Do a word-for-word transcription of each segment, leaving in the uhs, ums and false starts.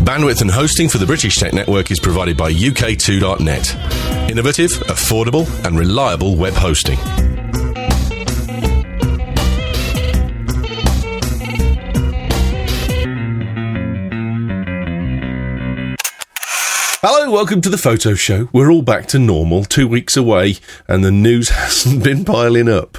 Bandwidth and hosting for the British Tech Network is provided by U K two dot net. Innovative, affordable, and reliable web hosting. Hello, welcome to the Photo Show. We're all back to normal, two weeks away, and the news hasn't been piling up.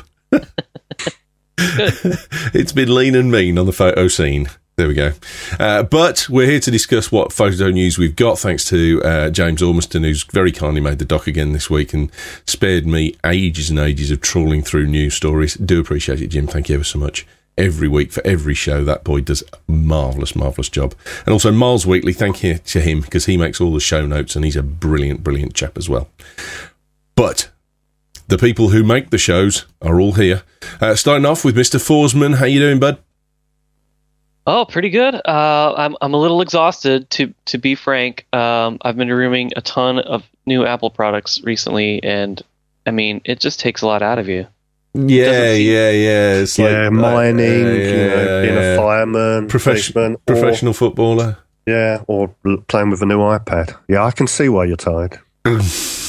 It's been lean and mean on the photo scene. There we go. Uh, but we're here to discuss what photo news we've got, thanks to uh, James Ormiston, who's very kindly made the doc again this week and spared me ages and ages of trawling through news stories. Do appreciate it, Jim. Thank you ever so much. Every week for every show, that boy does a marvellous, marvellous job. And also Miles Wheatley, thank you to him, because he makes all the show notes and he's a brilliant, brilliant chap as well. But the people who make the shows are all here. Uh, starting off with Mister Forsman. How you doing, bud? Oh, pretty good. Uh, I'm I'm a little exhausted, to to be frank. Um, I've been reviewing a ton of new Apple products recently, and I mean, it just takes a lot out of you. Yeah, yeah, yeah. It's yeah, like, mining, uh, yeah, you know, being yeah. a fireman, Profes- policeman, professional or, footballer. Yeah, or playing with a new iPad. Yeah, I can see why you're tired. um,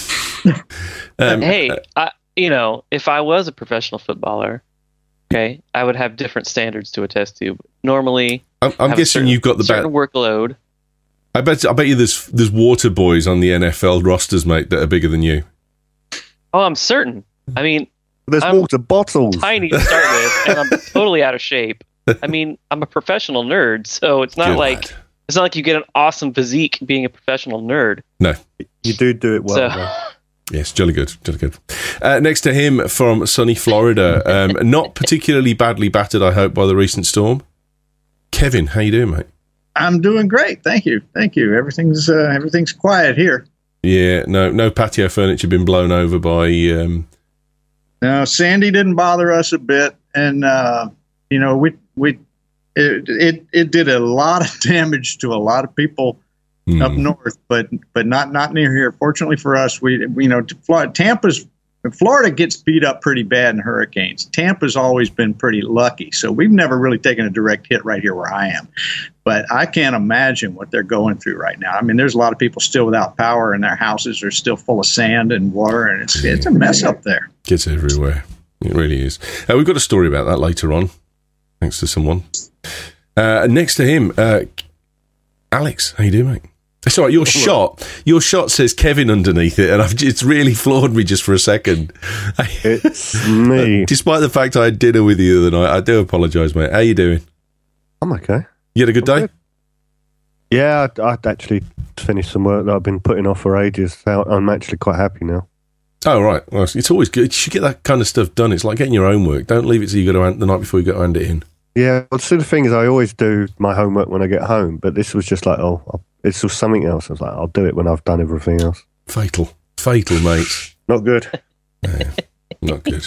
hey, I, you know, if I was a professional footballer, okay, I would have different standards to attest to. Normally, I'm, I'm guessing certain, you've got the certain ba- workload. I bet. I bet you there's there's water boys on the N F L rosters, mate, that are bigger than you. Oh, I'm certain. I mean, there's I'm water bottles. Tiny to start with, and I'm totally out of shape. I mean, I'm a professional nerd, so it's not Good like lad. it's not like you get an awesome physique being a professional nerd. No, you do do it well. So, though. Yes, jolly good, jolly good. Uh, next to him from sunny Florida, um, not particularly badly battered, I hope, by the recent storm. Kevin, how you doing, mate? I'm doing great, thank you, thank you. Everything's uh, everything's quiet here. Yeah, no, no patio furniture been blown over by. Um... No, Sandy didn't bother us a bit, and uh, you know we we it, it it did a lot of damage to a lot of people. Mm. Up north, but but not not near here. Fortunately for us, we you know Florida, Tampa's Florida gets beat up pretty bad in hurricanes. Tampa's always been pretty lucky, so we've never really taken a direct hit right here where I am. But I can't imagine what they're going through right now. I mean, there's a lot of people still without power, and their houses are still full of sand and water, and it's it's a mess up there. Gets everywhere. It really is. Uh, we've got a story about that later on, thanks to someone. Uh, next to him, uh, Alex, how you doing, mate? That's all right. Your shot, your shot says Kevin underneath it, and I've, it's really floored me just for a second. It's me. Despite the fact I had dinner with you the other night, I do apologise, mate. How you doing? I'm okay. You had a good I'm day? good. Yeah, I'd, I'd actually finished some work that I've been putting off for ages. So I'm actually quite happy now. Oh, right. Well, it's always good. You should get that kind of stuff done. It's like getting your own work. Don't leave it till you got to hand, the night before you got to hand it in. Yeah, well, so the thing is, I always do my homework when I get home, but this was just like, oh, I'll, it's just something else. I was like, I'll do it when I've done everything else. Fatal. Fatal, mate. Not good. Yeah, not good.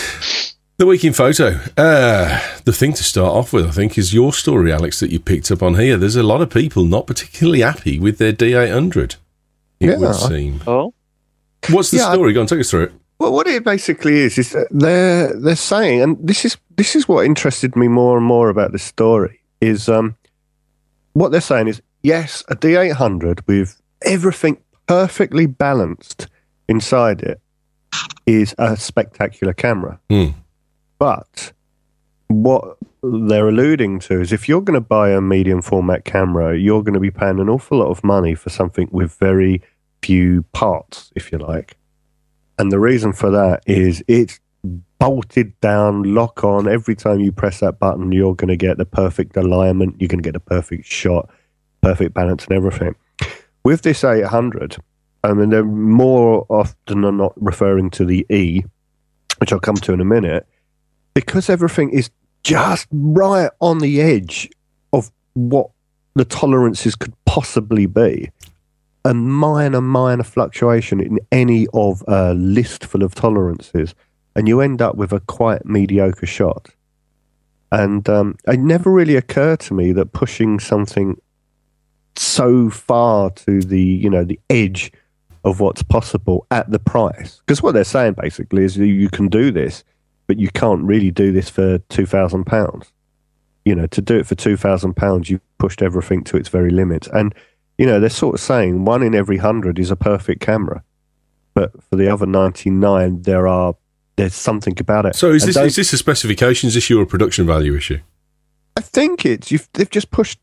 The Week in Photo. Uh, the thing to start off with, I think, is your story, Alex, that you picked up on here. There's a lot of people not particularly happy with their D eight hundred, it Yeah, would I- seem. oh, What's the Yeah, I- story? Go on, take us through it. Well, what it basically is is that they're they're saying, and this is this is what interested me more and more about this story is um, what they're saying is yes, a D eight hundred with everything perfectly balanced inside it is a spectacular camera, Mm. but what they're alluding to is if you're going to buy a medium format camera, you're going to be paying an awful lot of money for something with very few parts, if you like. And the reason for that is it's bolted down, lock on. Every time you press that button, you're going to get the perfect alignment. You're going to get the perfect shot, perfect balance and everything. With this eight hundred, I mean, they're more often than not referring to the E, which I'll come to in a minute, because everything is just right on the edge of what the tolerances could possibly be. A minor, minor fluctuation in any of a list full of tolerances, and you end up with a quite mediocre shot. And um, it never really occurred to me that pushing something so far to the, you know, the edge of what's possible at the price, because what they're saying basically is you can do this, but you can't really do this for two thousand pounds. you know, to do it for two thousand pounds, you've pushed everything to its very limits. And, you know, they're sort of saying one in every hundred is a perfect camera. But for the other ninety-nine, there are there's something about it. So is this, those, is this a specifications issue or a production value issue? I think it's, you've, they've just pushed,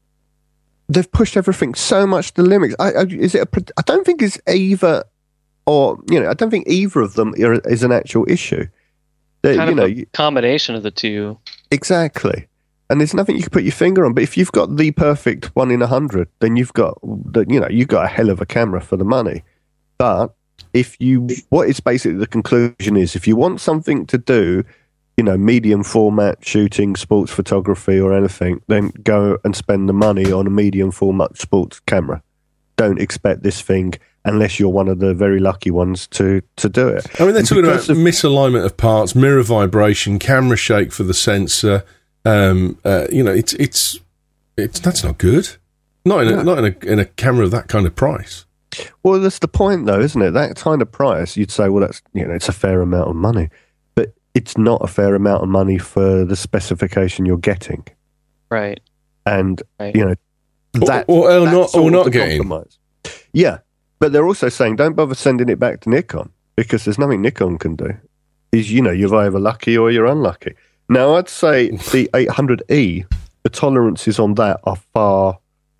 they've pushed everything so much to the limits. I, I, is it a, I don't think it's either, or, you know, I don't think either of them are, is an actual issue. They're, kind you of know, a combination of the two. Exactly. And there's nothing you can put your finger on. But if you've got the perfect one in a hundred, then you've got, the, you know, you've got a hell of a camera for the money. But if you, what is basically the conclusion is, if you want something to do, you know, medium format shooting, sports photography or anything, then go and spend the money on a medium format sports camera. Don't expect this thing unless you're one of the very lucky ones to, to do it. I mean, they're and talking about of, misalignment of parts, mirror vibration, camera shake for the sensor. Um, uh, you know, it's it's it's that's not good. Not in a, yeah. not in a in a camera of that kind of price. Well, that's the point, though, isn't it? That kind of price, you'd say, well, that's, you know, it's a fair amount of money, but it's not a fair amount of money for the specification you're getting, right? And right. you know that or, or, or not or not getting. Compromise. Yeah, but they're also saying don't bother sending it back to Nikon because there's nothing Nikon can do. Is you know you're either lucky or you're unlucky. Now, I'd say the eight hundred E, the tolerances on that are far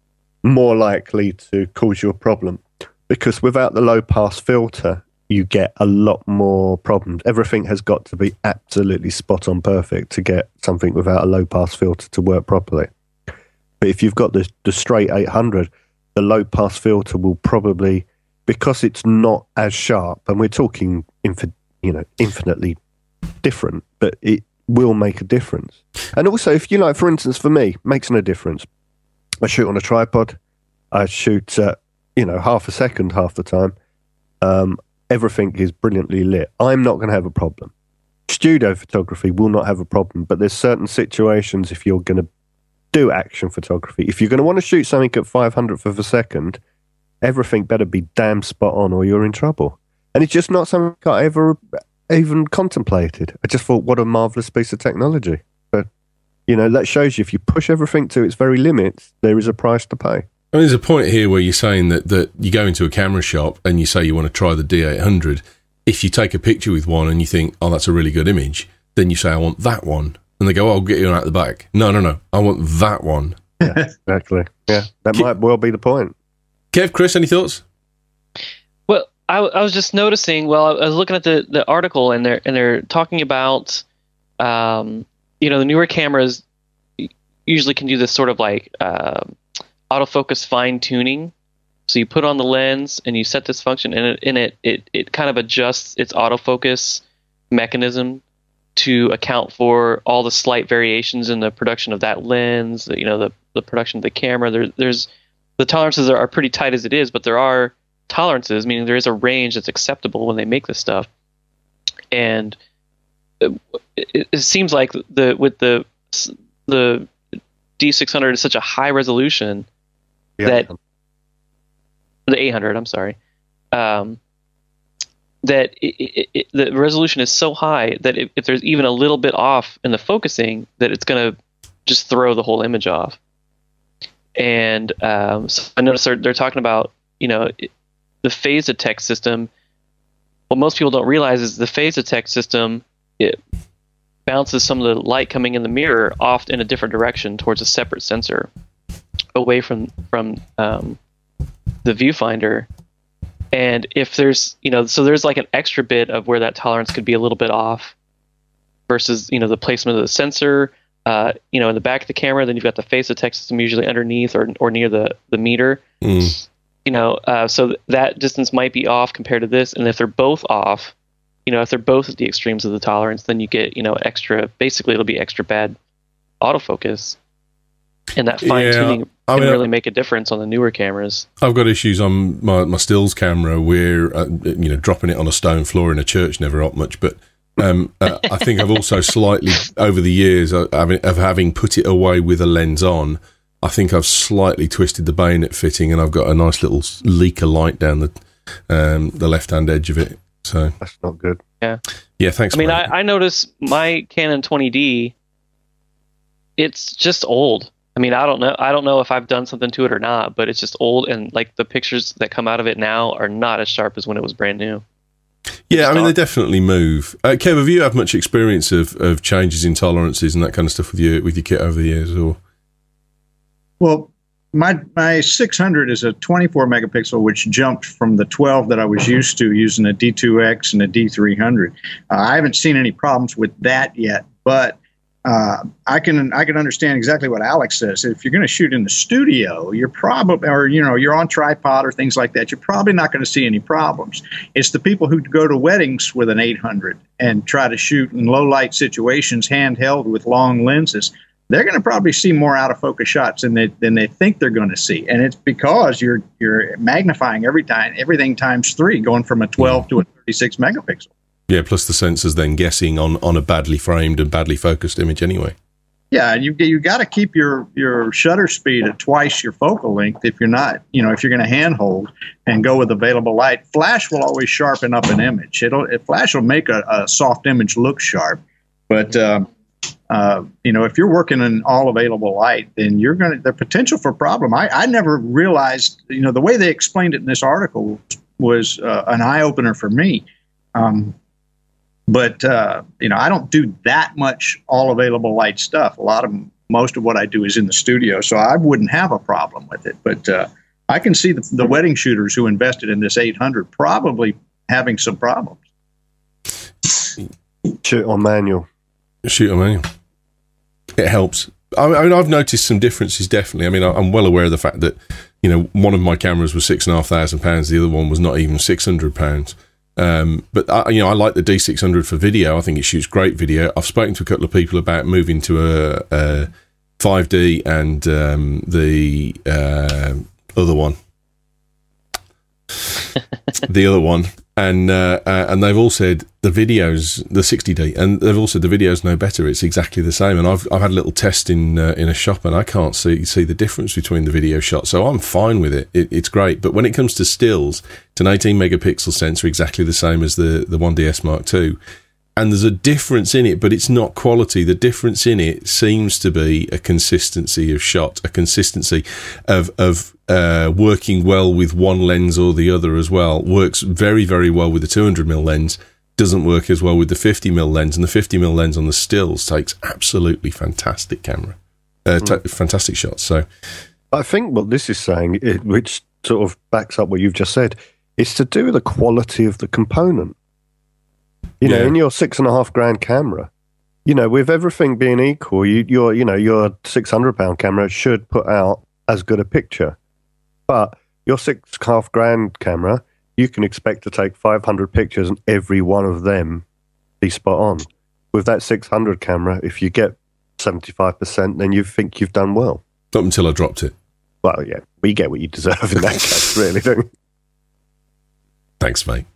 more likely to cause you a problem because without the low-pass filter, you get a lot more problems. Everything has got to be absolutely spot-on perfect to get something without a low-pass filter to work properly. But if you've got the, the straight eight hundred, the low-pass filter will probably, because it's not as sharp, and we're talking infi- you know, infinitely different, but it will make a difference. And also, if you like, for instance, for me, makes no difference. I shoot on a tripod. I shoot, uh, you know, half a second half the time. Um, everything is brilliantly lit. I'm not going to have a problem. Studio photography will not have a problem, but there's certain situations if you're going to do action photography, if you're going to want to shoot something at five hundredth of a second, everything better be damn spot on or you're in trouble. And it's just not something I ever even contemplated. I just thought, what a marvelous piece of technology. But, you know, that shows you if you push everything to its very limits, there is a price to pay. I mean, there's a point here where you're saying that, that you go into a camera shop and you say you want to try the D eight hundred. If you take a picture with one and you think, oh, that's a really good image, then you say, I want that one. And they go, oh, I'll get you one out the back. No, no, no. I want that one. Yeah, exactly. Yeah, that might well be the point. Kev, Chris, any thoughts? Well, I, I was just noticing. Well, I was looking at the, the article, and they're and they're talking about, um, you know, the newer cameras usually can do this sort of like uh, autofocus fine tuning. So you put on the lens and you set this function, and it and it, it it kind of adjusts its autofocus mechanism to account for all the slight variations in the production of that lens. You know, the the production of the camera. There, there's the tolerances are, are pretty tight as it is, but there are tolerances, meaning there is a range that's acceptable when they make this stuff. And it, it seems like the with the the D six hundred is such a high resolution Yeah. that the eight hundred, I'm sorry, um, that it, it, it, the resolution is so high that if, if there's even a little bit off in the focusing, that it's going to just throw the whole image off. And um, so I noticed they're, they're talking about, you know, it, the phase detect system. What most people don't realize is the phase detect system, it bounces some of the light coming in the mirror off in a different direction towards a separate sensor, away from from um, the viewfinder. And if there's, you know, so there's like an extra bit of where that tolerance could be a little bit off versus, you know, the placement of the sensor, uh, you know, in the back of the camera. Then you've got the phase detect system usually underneath or or near the the meter. Mm. You know, uh, so that distance might be off compared to this. And if they're both off, you know, if they're both at the extremes of the tolerance, then you get, you know, extra, basically it'll be extra bad autofocus. And that fine tuning yeah, I can mean, really make a difference on the newer cameras. I've got issues on my, my stills camera where, uh, you know, dropping it on a stone floor in a church never helped much. But um, uh, I think I've also slightly, over the years of having, of having put it away with a lens on, I think I've slightly twisted the bayonet fitting and I've got a nice little leak of light down the um, the left-hand edge of it. So That's not good. Yeah. Yeah, thanks. I mean, mate. I, I noticed my Canon twenty D, it's just old. I mean, I don't know. I don't know if I've done something to it or not, but it's just old, and like the pictures that come out of it now are not as sharp as when it was brand new. Yeah, I mean, they definitely move. Uh, Kev, have you had much experience of, of changes in tolerances and that kind of stuff with your with your kit over the years, or? Well, my my six hundred is a twenty-four megapixel, which jumped from the twelve that I was used to using a D two X and a D three hundred. Uh, I haven't seen any problems with that yet, but uh, I can I can understand exactly what Alex says. If you're going to shoot in the studio, you're probably, or you know, you're on tripod or things like that, you're probably not going to see any problems. It's the people who go to weddings with an eight hundred and try to shoot in low light situations, handheld with long lenses. They're going to probably see more out of focus shots than they than they think they're going to see, and it's because you're you're magnifying every time everything times three, going from a twelve to a thirty-six megapixel. Yeah, plus the sensors then guessing on, on a badly framed and badly focused image anyway. Yeah, you you got to keep your, your shutter speed at twice your focal length if you're not, you know, if you're going to handhold and go with available light. Flash will always sharpen up an image. It'll it, Flash will make a, a soft image look sharp, but uh, uh, you know, if you're working in all available light, then you're going to the potential for problem. I, I never realized, you know, the way they explained it in this article was uh, an eye opener for me. Um, But, uh, you know, I don't do that much all available light stuff. A lot of most of what I do is in the studio, so I wouldn't have a problem with it. But uh, I can see the, the wedding shooters who invested in this eight hundred probably having some problems. Shoot on manual. Shoot on manual. It helps. I mean, I've noticed some differences, definitely. I mean, I'm well aware of the fact that, you know, one of my cameras was six and a half thousand pounds. The other one was not even six hundred pounds. Um, but I, you know, I like the D six hundred for video. I think it shoots great video. I've spoken to a couple of people about moving to a, a five D and um, the uh, other one, the other one, and uh, uh, and they've all said the videos, the sixty D, and they've all said the videos no better. It's exactly the same. And I've I've had a little test in uh, in a shop, and I can't see see the difference between the video shots. So I'm fine with it. it. It's great. But when it comes to stills, it's an eighteen megapixel sensor, exactly the same as the the one D S Mark two. And there's a difference in it, but it's not quality. The difference in it seems to be a consistency of shot, a consistency of of uh, working well with one lens or the other as well. Works very, very well with the two hundred millimeter lens, doesn't work as well with the fifty millimeter lens, and the fifty millimeter lens on the stills takes absolutely fantastic camera, uh, mm. t- fantastic shots. So I think what this is saying, it, which sort of backs up what you've just said, is to do with the quality of the component. You know, yeah. in your six and a half grand camera, you know, with everything being equal, you, your, you know, your six hundred pound camera should put out as good a picture. But your six and a half grand camera, you can expect to take five hundred pictures and every one of them be spot on. With that six hundred camera, if you get seventy-five percent, then you think you've done well. Up until I dropped it. Well, yeah, we get what you deserve in that case, really, don't we? Thanks, mate.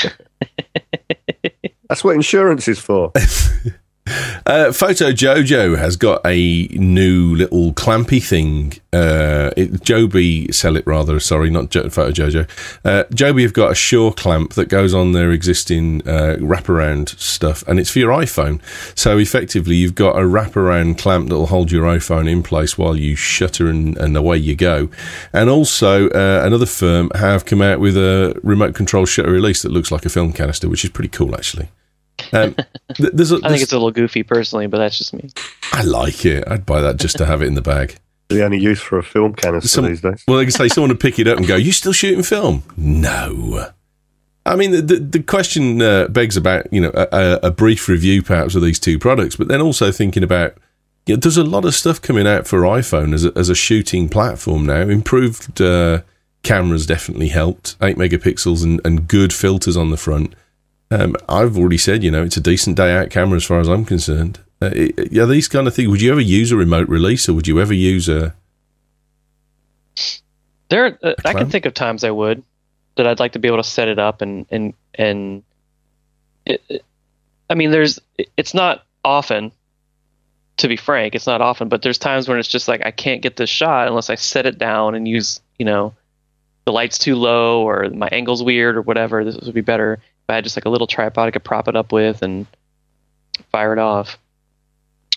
That's what insurance is for. uh, Photo Jojo has got a new little clampy thing. Uh, it, Joby sell it rather. Sorry, not jo- Photo Jojo. Uh, Joby have got a Shure clamp that goes on their existing uh, wraparound stuff, and it's for your iPhone. So effectively, you've got a wraparound clamp that will hold your iPhone in place while you shutter, and, and away you go. And also, uh, another firm have come out with a remote control shutter release that looks like a film canister, which is pretty cool, actually. Um, th- there's a, I think it's a little goofy personally, but that's just me. I like it. I'd buy that just to have it in the bag. The only use for a film canister Some, these days. Well, they can say someone would pick it up and go, "You still shooting film?" No. I mean, the the, the question uh, begs about, you know, a, a brief review perhaps of these two products, but then also thinking about, you know, there's a lot of stuff coming out for iPhone as a, as a shooting platform now. Improved uh, cameras definitely helped. Eight megapixels and, and good filters on the front. Um, I've already said, you know, it's a decent day out camera as far as I'm concerned. Uh, it, yeah, these kind of things. Would you ever use a remote release, or would you ever use a? There, uh, I can think of times I would that I'd like to be able to set it up and and and. It, it, I mean, there's. It's not often. To be frank, it's not often, but there's times when it's just like I can't get this shot unless I set it down and use, you know, the light's too low or my angle's weird or whatever. This would be better. I had just like a little tripod I could prop it up with and fire it off.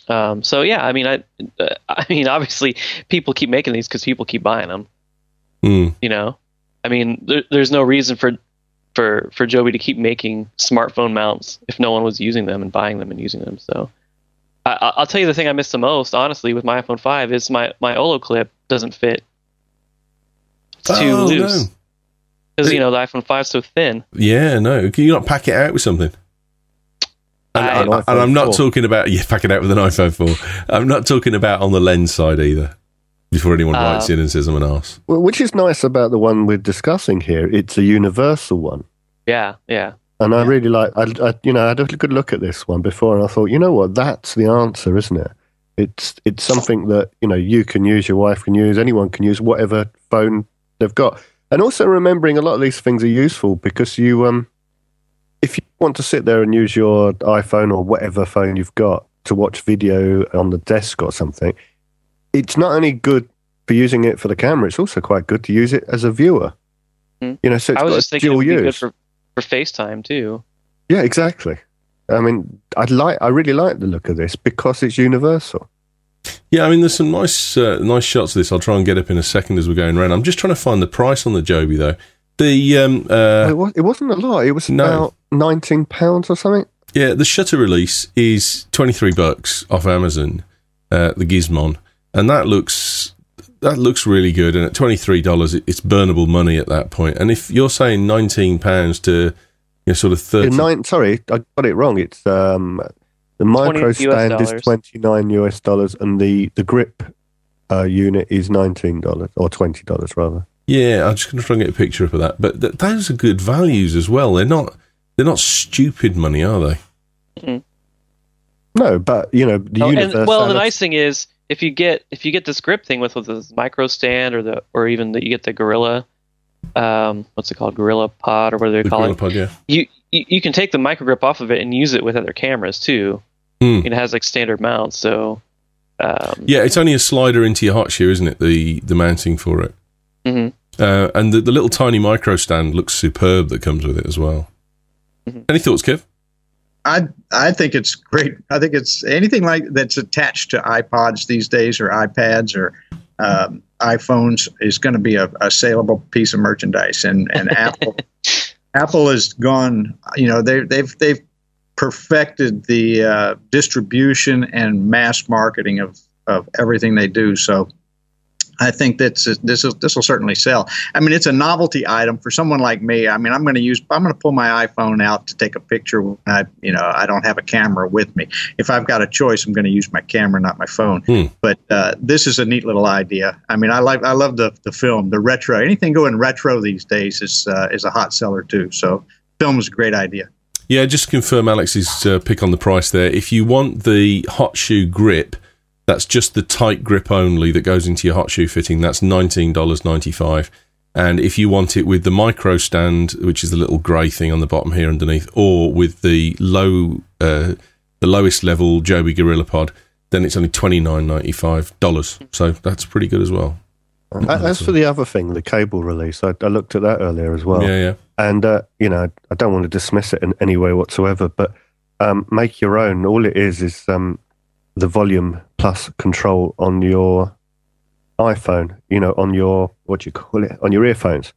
Um, so yeah, I mean, I, uh, I mean, obviously, people keep making these because people keep buying them. Mm. You know, I mean, there, there's no reason for for for Joby to keep making smartphone mounts if no one was using them and buying them and using them. So, I, I'll tell you the thing I miss the most, honestly, with my iPhone five is my my Olo clip doesn't fit. It's too Oh, loose no. because you know the iPhone five is so thin. Yeah, no. Can you not pack it out with something? And, I- and, and I'm not talking about, yeah, pack it out with an iPhone four. I'm not talking about on the lens side either, before anyone Uh, writes in and says I'm an arse. Well, which is nice about the one we're discussing here. It's a universal one. Yeah, yeah. And I really like, I, I, you know, I had a good look at this one before, and I thought, you know what, that's the answer, isn't it? It's it's something that, you know, you can use, your wife can use, anyone can use, whatever phone they've got. And also remembering a lot of these things are useful because you, um, if you want to sit there and use your iPhone or whatever phone you've got to watch video on the desk or something, it's not only good for using it for the camera, it's also quite good to use it as a viewer. Hmm. You know, so it's I was got just a thinking it dual would be good use. for, for FaceTime too. Yeah, exactly. I mean, I like, I really like the look of this because it's universal. Yeah, I mean, there's some nice uh, nice shots of this. I'll try and get up in a second as we're going around. I'm just trying to find the price on the Joby, though. The um, uh, it, was, it wasn't a lot. It was no. about nineteen pounds or something. Yeah, the shutter release is twenty-three bucks off Amazon, uh, the Gizmon, and that looks that looks really good. And at twenty-three dollars, it, it's burnable money at that point. And if you're saying nineteen pounds to, you know, sort of thirty, Nine, sorry, I got it wrong. It's um, the micro U S stand is dollars. twenty-nine U S dollars, and the the grip uh, unit is nineteen dollars or twenty dollars rather. yeah, I'm just going to try and get a picture up of that. But th- those are good values as well. They're not they're not stupid money, are they? No, but you know the Oh, and, universality. well, the nice thing is if you get if you get this grip thing with, with this micro stand or the or even that you get the Gorilla, um, what's it called, Gorilla Pod or whatever they The call Gorilla it. Pod, yeah. You, you you can take the micro grip off of it and use it with other cameras too. Hmm. It has like standard mounts, so um, Yeah, it's only a slider into your hot shoe, isn't it? The the mounting for it. mhm. Uh, and the, the little tiny micro stand looks superb that comes with it as well. Mhm. Any thoughts, Kev? I I think it's great. I think it's anything like that's attached to iPods these days or iPads or um, iPhones is going to be a, a saleable piece of merchandise. And and Apple Apple has gone. You know they they've they've perfected the uh, distribution and mass marketing of of everything they do. So I think that's this is this will certainly sell. I mean, it's a novelty item for someone like me. I mean, I'm going to use I'm going to pull my iPhone out to take a picture when I you know I don't have a camera with me. If I've got a choice, I'm going to use my camera, not my phone. Hmm. But uh, this is a neat little idea. I mean, I like I love the the film, the retro. Anything going retro these days is uh, is a hot seller too. So, film is a great idea. Yeah, just to confirm Alex's uh, pick on the price there. If you want the hot shoe grip, that's just the tight grip only that goes into your hot shoe fitting. That's nineteen dollars and ninety-five cents. And if you want it with the micro stand, which is the little grey thing on the bottom here underneath, or with the low, uh, the lowest level Joby Gorilla Pod, then it's only twenty-nine dollars and ninety-five cents. So that's pretty good as well. Uh, As for the other thing, the cable release, I, I looked at that earlier as well. Yeah, yeah. And, uh, you know, I don't want to dismiss it in any way whatsoever, but um, make your own. All it is is um, the volume plus control on your iPhone, you know, on your, what do you call it, on your earphones.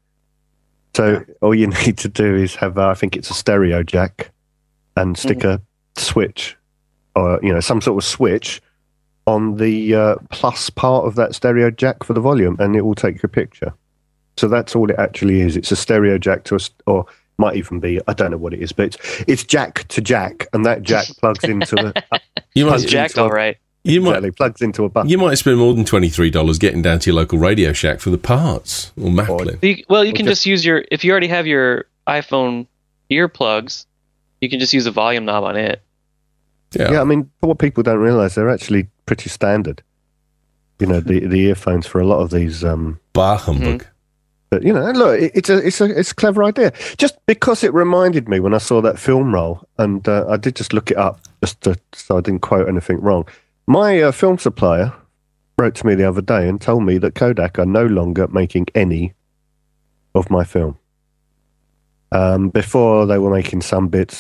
So all you need to do is have, uh, I think it's a stereo jack, and stick mm. a switch, or, you know, some sort of switch on the uh, plus part of that stereo jack for the volume, and it will take your picture. So that's all it actually is. It's a stereo jack to a, or might even be, I don't know what it is, but it's, it's jack to jack, and that jack plugs into a... Uh, you might, it's jacked all right. You exactly, might, plugs into a button. You might spend more than twenty-three dollars getting down to your local Radio Shack for the parts, or Maplin. You, well, you can just, just use your, if you already have your iPhone earplugs, you can just use a volume knob on it. Yeah. yeah, I mean, what people don't realise, they're actually pretty standard. You know, the the earphones for a lot of these... Um, Bar humbug. Mm-hmm. But, you know, look, it, it's a it's a it's a clever idea. Just because it reminded me when I saw that film roll, and uh, I did just look it up just to, so I didn't quote anything wrong. My uh, film supplier wrote to me the other day and told me that Kodak are no longer making any of my film. Um, before they were making some bits.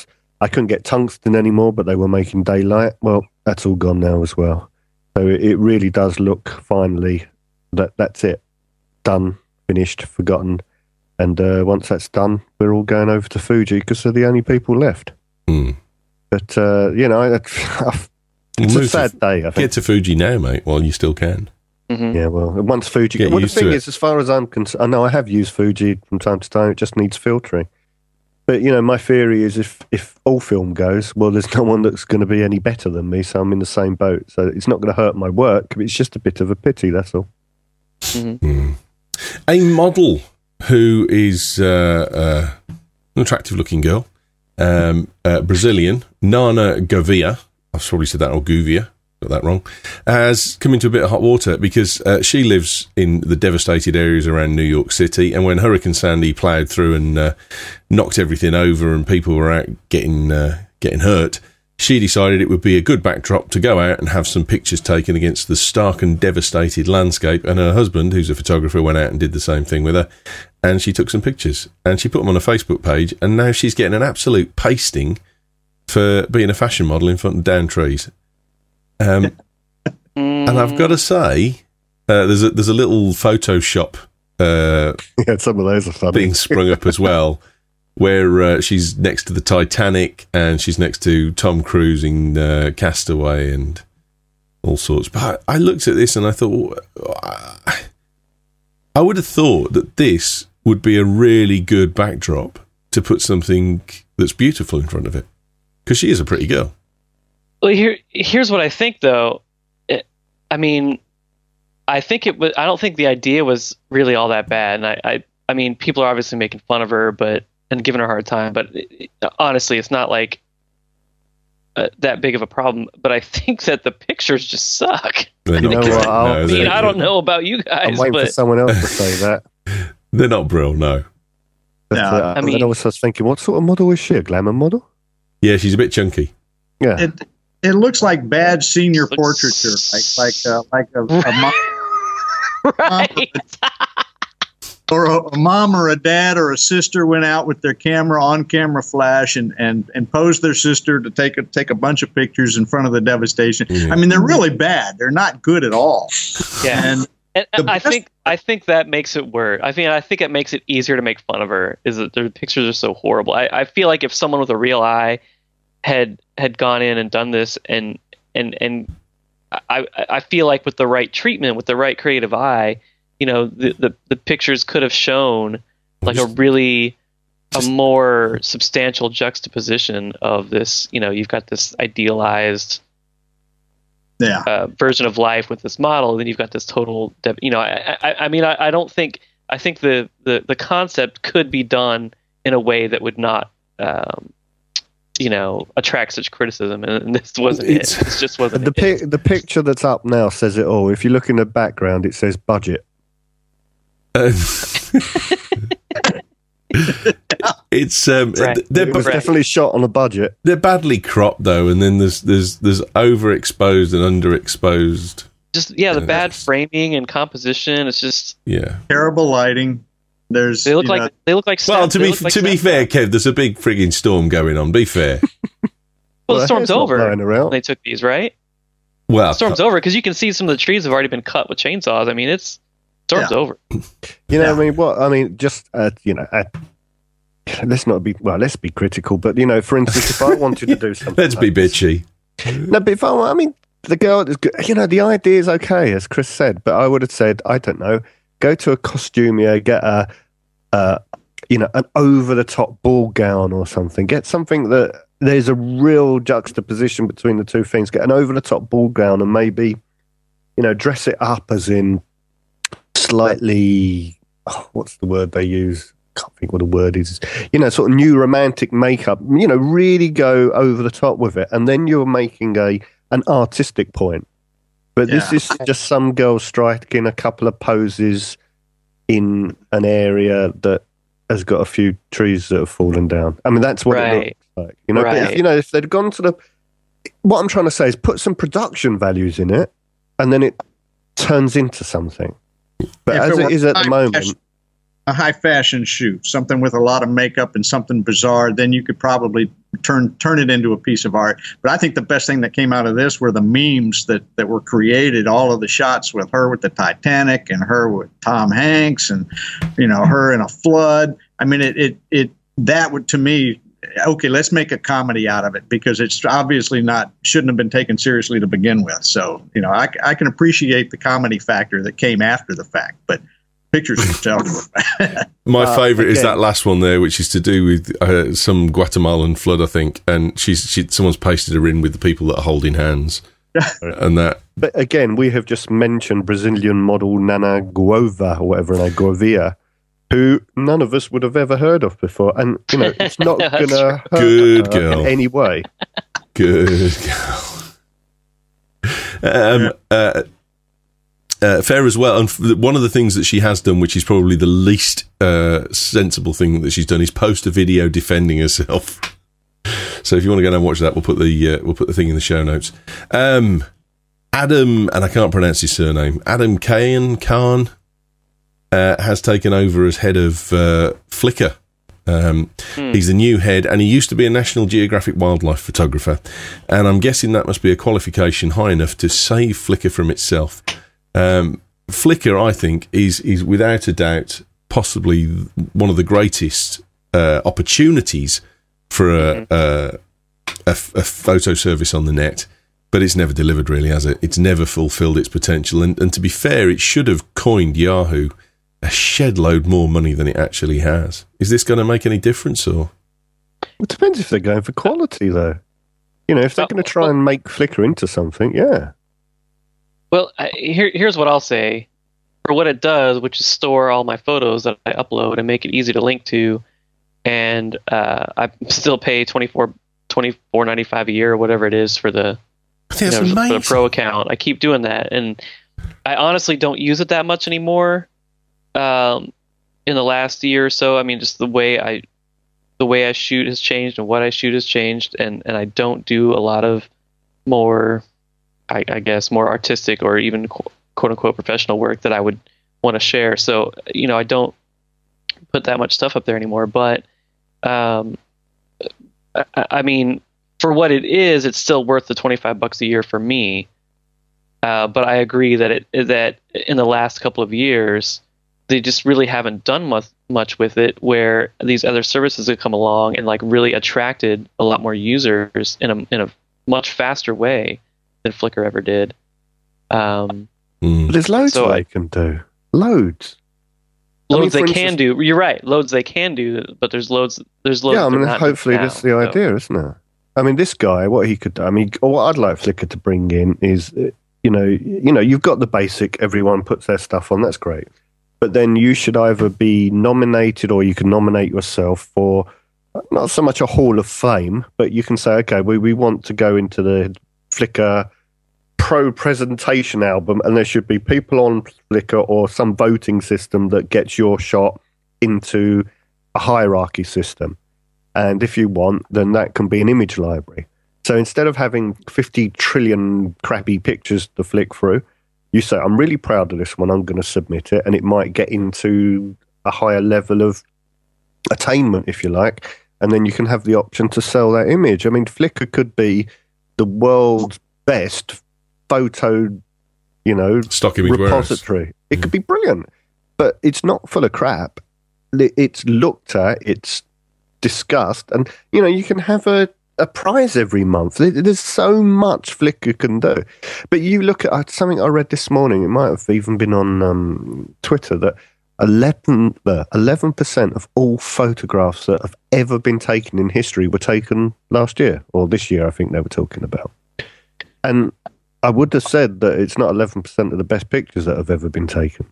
I couldn't get tungsten anymore, but they were making daylight. Well, that's all gone now as well. So it, it really does look finally that that's it. Done, finished, forgotten. And uh, once that's done, we're all going over to Fuji because they're the only people left. Mm. But, uh, you know, it's Move a sad to, day, I think. Get to Fuji now, mate, while you still can. Mm-hmm. Yeah, well, once Fuji... Get well, the used thing to it. is, as far as I'm concerned, I know I have used Fuji from time to time, it just needs filtering. But, you know, my theory is if, if all film goes, well, there's no one that's going to be any better than me, so I'm in the same boat. So it's not going to hurt my work. It's just a bit of a pity, that's all. Mm-hmm. Mm. A model who is uh, uh, an attractive-looking girl, um, uh, Brazilian, Nana Gouveia, I've probably said that, or Gouveia, got that wrong, has come into a bit of hot water because uh, she lives in the devastated areas around New York City, and when Hurricane Sandy ploughed through and uh, knocked everything over and people were out getting uh, getting hurt, she decided it would be a good backdrop to go out and have some pictures taken against the stark and devastated landscape, and her husband, who's a photographer, went out and did the same thing with her, and she took some pictures, and she put them on a Facebook page, and now she's getting an absolute pasting for being a fashion model in front of down trees. Um, and I've got to say, uh, there's a there's a little Photoshop uh, Yeah, some of those are funny. being sprung up as well, where uh, she's next to the Titanic and she's next to Tom Cruise in uh, Castaway and all sorts. But I, I looked at this and I thought, I, I would have thought that this would be a really good backdrop to put something that's beautiful in front of it, because she is a pretty girl. Well, here, here's what I think, though. It, I mean, I think it was. I don't think the idea was really all that bad. And I, I, I mean, people are obviously making fun of her, but and giving her a hard time. But it, it, honestly, it's not like uh, that big of a problem. But I think that the pictures just suck. They're You not know great, what, I'll- no, I mean, they're- I don't know about you guys, I'm waiting but for someone else to say that. They're not brill, no. But, No, uh, I mean- then I was just thinking, what sort of model is she? A glamour model? Yeah, she's a bit chunky. Yeah. It it looks like bad senior Looks- portraiture, like like uh, like a, a mom, right. or a, a mom or a dad or a sister went out with their camera on camera flash and, and, and posed their sister to take a take a bunch of pictures in front of the devastation. Yeah. I mean, they're really bad. They're not good at all. Yeah. And And The I best- think I think that makes it worse. I mean, I think it makes it easier to make fun of her. Is that their pictures are so horrible? I, I feel like if someone with a real eye had had gone in and done this, and and and I I feel like with the right treatment, with the right creative eye, you know, the the, the pictures could have shown like a really a more substantial juxtaposition of this. You know, you've got this idealized yeah, uh, version of life with this model, then you've got this total, de- you know, I, I, I mean, I, I don't think, I think the, the, the concept could be done in a way that would not, um, you know, attract such criticism. And this wasn't It's- it. It just wasn't The, it. pic- the picture that's up now says it all. If you look in the background, it says budget. Uh, it's um, Right. they're, It was Right. definitely shot on a budget. they're badly cropped though, and then there's there's there's overexposed and underexposed. Just, yeah, the Yeah, bad that's- framing and composition. It's just, Yeah. terrible lighting. There's they look you like, know, they look like, Well, snap- to they be look like to be snap- fair, Kev, there's a big frigging storm going on. Be fair. Well, the the storm's hair's not over blowing when around. they took these, right? Well, The storm's over because you can see some of the trees have already been cut with chainsaws. I mean, it's, storm's Yeah. over. You know, Yeah. I mean, what I mean, just uh, you know, uh, let's not be well. Let's be critical, but you know, for instance, if I wanted to do something, let's be like this- bitchy. No, but if I, I mean, the girl is good. You know, the idea is okay, as Chris said, but I would have said, I don't know, go to a costumier, get a, uh, you know, an over-the-top ball gown or something. Get something that there's a real juxtaposition between the two things. Get an over-the-top ball gown and maybe, you know, dress it up as in slightly, oh, what's the word they use? Can't think what the word is. You know, sort of new romantic makeup. You know, really go over the top with it, and then you're making a an artistic point. But this Yeah. is just some girl striking a couple of poses in an area that has got a few trees that have fallen down. I mean, that's what it Right. looks like. You know, but if, Right. you know, if they'd gone to the, what I'm trying to say is put some production values in it, and then it turns into something. But If as it it were is at the time moment, capsule- a high fashion shoot, something with a lot of makeup and something bizarre, then you could probably turn turn it into a piece of art. But I think the best thing that came out of this were the memes that, that were created, all of the shots with her with the Titanic and her with Tom Hanks and, you know, her in a flood. I mean, it, it, it that would, to me, okay, let's make a comedy out of it, because it's obviously not, shouldn't have been taken seriously to begin with. So, you know, I, I can appreciate the comedy factor that came after the fact, but pictures themselves. My Uh, favourite is again- that last one there, which is to do with uh, some Guatemalan flood, I think, and she's she, someone's pasted her in with the people that are holding hands, and that. But again, we have just mentioned Brazilian model Nana Guova or whatever, Nana Guavia, who none of us would have ever heard of before. And, you know, it's not That's going to hurt Good her girl. in any way. Good girl. Um, uh, uh, fair as well. And f- one of the things that she has done, which is probably the least uh, sensible thing that she's done, is post a video defending herself. So if you want to go and watch that, we'll put the uh, we'll put the thing in the show notes. Um, Adam, and I can't pronounce his surname. Adam Kayan Khan uh, has taken over as head of uh, Flickr. Um, Hmm. He's the new head, and he used to be a National Geographic wildlife photographer. And I'm guessing that must be a qualification high enough to save Flickr from itself. Um, Flickr, I think, is is without a doubt possibly one of the greatest uh, opportunities for a, a, a, a photo service on the net, but it's never delivered, really, has it? It's never fulfilled its potential. And, and to be fair, it should have coined Yahoo a shed load more money than it actually has. Is this going to make any difference, or? It depends if they're going for quality, though. You know, if they're Well, going to try well- and make Flickr into something, yeah. Well, I, here, here's what I'll say. For what it does, which is store all my photos that I upload and make it easy to link to, and uh, I still pay twenty-four ninety-five a year or whatever it is for the, I think you that's know, for amazing. the pro account. I keep doing that, and I honestly don't use it that much anymore. Um, in the last year or so, I mean, just the way I, the way I shoot has changed, and what I shoot has changed, and and I don't do a lot of more, I, I guess, more artistic or even quote unquote professional work that I would want to share. So, you know, I don't put that much stuff up there anymore. But, um, I, I mean, for what it is, it's still worth the twenty-five bucks a year for me. Uh, but I agree that it that in the last couple of years, they just really haven't done much much with it. Where these other services have come along and like really attracted a lot more users in a in a much faster way than Flickr ever did. Um, Mm. But there's loads So they I- can do. Loads. I mean, loads for they can instance- do. You're right. Loads they can do, but there's loads. There's loads. Yeah, I they're mean, not hopefully doing that's now, the so. idea, isn't it? I mean, this guy, what he could do, I mean, what I'd like Flickr to bring in is, uh, you know, you know, you've got the basic, everyone puts their stuff on, that's great. But then you should either be nominated or you can nominate yourself for not so much a Hall of Fame, but you can say, okay, we, we want to go into the Flickr Pro Presentation album, and there should be people on Flickr or some voting system that gets your shot into a hierarchy system. And if you want, then that can be an image library. So instead of having fifty trillion crappy pictures to flick through, you say, I'm really proud of this one, I'm going to submit it, and it might get into a higher level of attainment, if you like, and then you can have the option to sell that image. I mean, Flickr could be the world's best photo, you know, Stock image warehouse. repository. It could be brilliant, but it's not full of crap. It- It's looked at, it's discussed, and, you know, you can have a a prize every month. There- There's so much Flickr can do. But you look at uh, something I read this morning, it might have even been on um, Twitter, that eleven, uh, eleven percent of all photographs that have ever been taken in history were taken last year, or this year, I think they were talking about. And I would have said that it's not eleven percent of the best pictures that have ever been taken.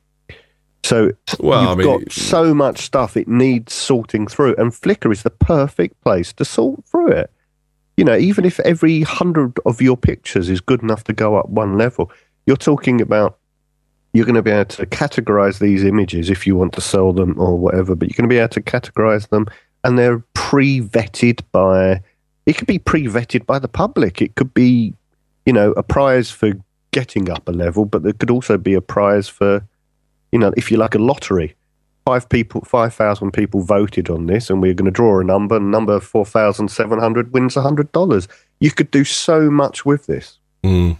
So Well, you've I mean, got so much stuff, it needs sorting through, and Flickr is the perfect place to sort through it. You know, even if every hundred of your pictures is good enough to go up one level, you're talking about you're going to be able to categorize these images if you want to sell them or whatever, but you're going to be able to categorize them, and they're pre-vetted by, it could be pre-vetted by the public. It could be, you know, a prize for getting up a level, but there could also be a prize for, you know, if you like, a lottery. five people, five thousand people voted on this, and we're going to draw a number. And number four thousand seven hundred wins a hundred dollars. You could do so much with this. Mm.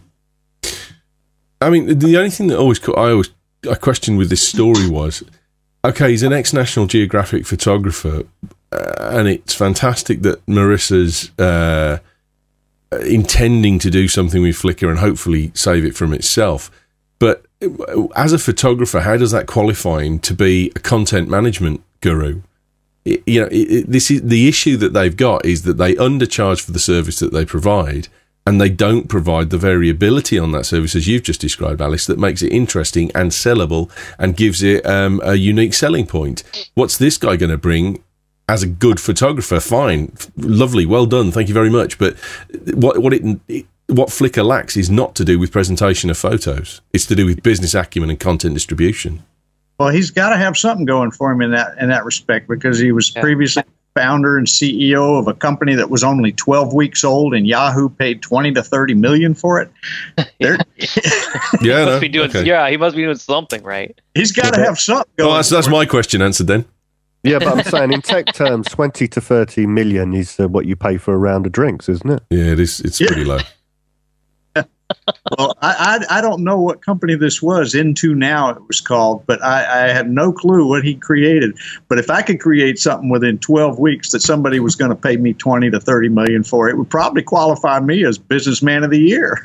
I mean, the only thing that always I always I questioned with this story was, okay, he's an ex-National Geographic photographer, uh, and it's fantastic that Marissa's uh, intending to do something with Flickr and hopefully save it from itself. But as a photographer, how does that qualify him to be a content management guru? It, you know, it, it, this is the issue that they've got is that they undercharge for the service that they provide, and they don't provide the variability on that service, as you've just described, Alice, that makes it interesting and sellable and gives it um, a unique selling point. What's this guy going to bring as a good photographer? Fine, lovely, well done, thank you very much. But what what it, it what Flickr lacks is not to do with presentation of photos. It's to do with business acumen and content distribution. Well, he's got to have something going for him in that in that respect, because he was Yeah. previously founder and C E O of a company that was only twelve weeks old, and Yahoo paid twenty to thirty million for it. They're- Yeah, He no, must be doing, okay. yeah, he must be doing something right. He's got to have something going. Well, that's that's for him. my question answered then. Yeah, but I'm saying in tech terms, twenty to thirty million is uh, what you pay for a round of drinks, isn't it? Yeah, it is. It's Yeah. pretty low. Well, I, I I don't know what company this was. Into Now it was called, but I, I have no clue what he created. But if I could create something within twelve weeks that somebody was going to pay me twenty to thirty million for, it would probably qualify me as businessman of the year.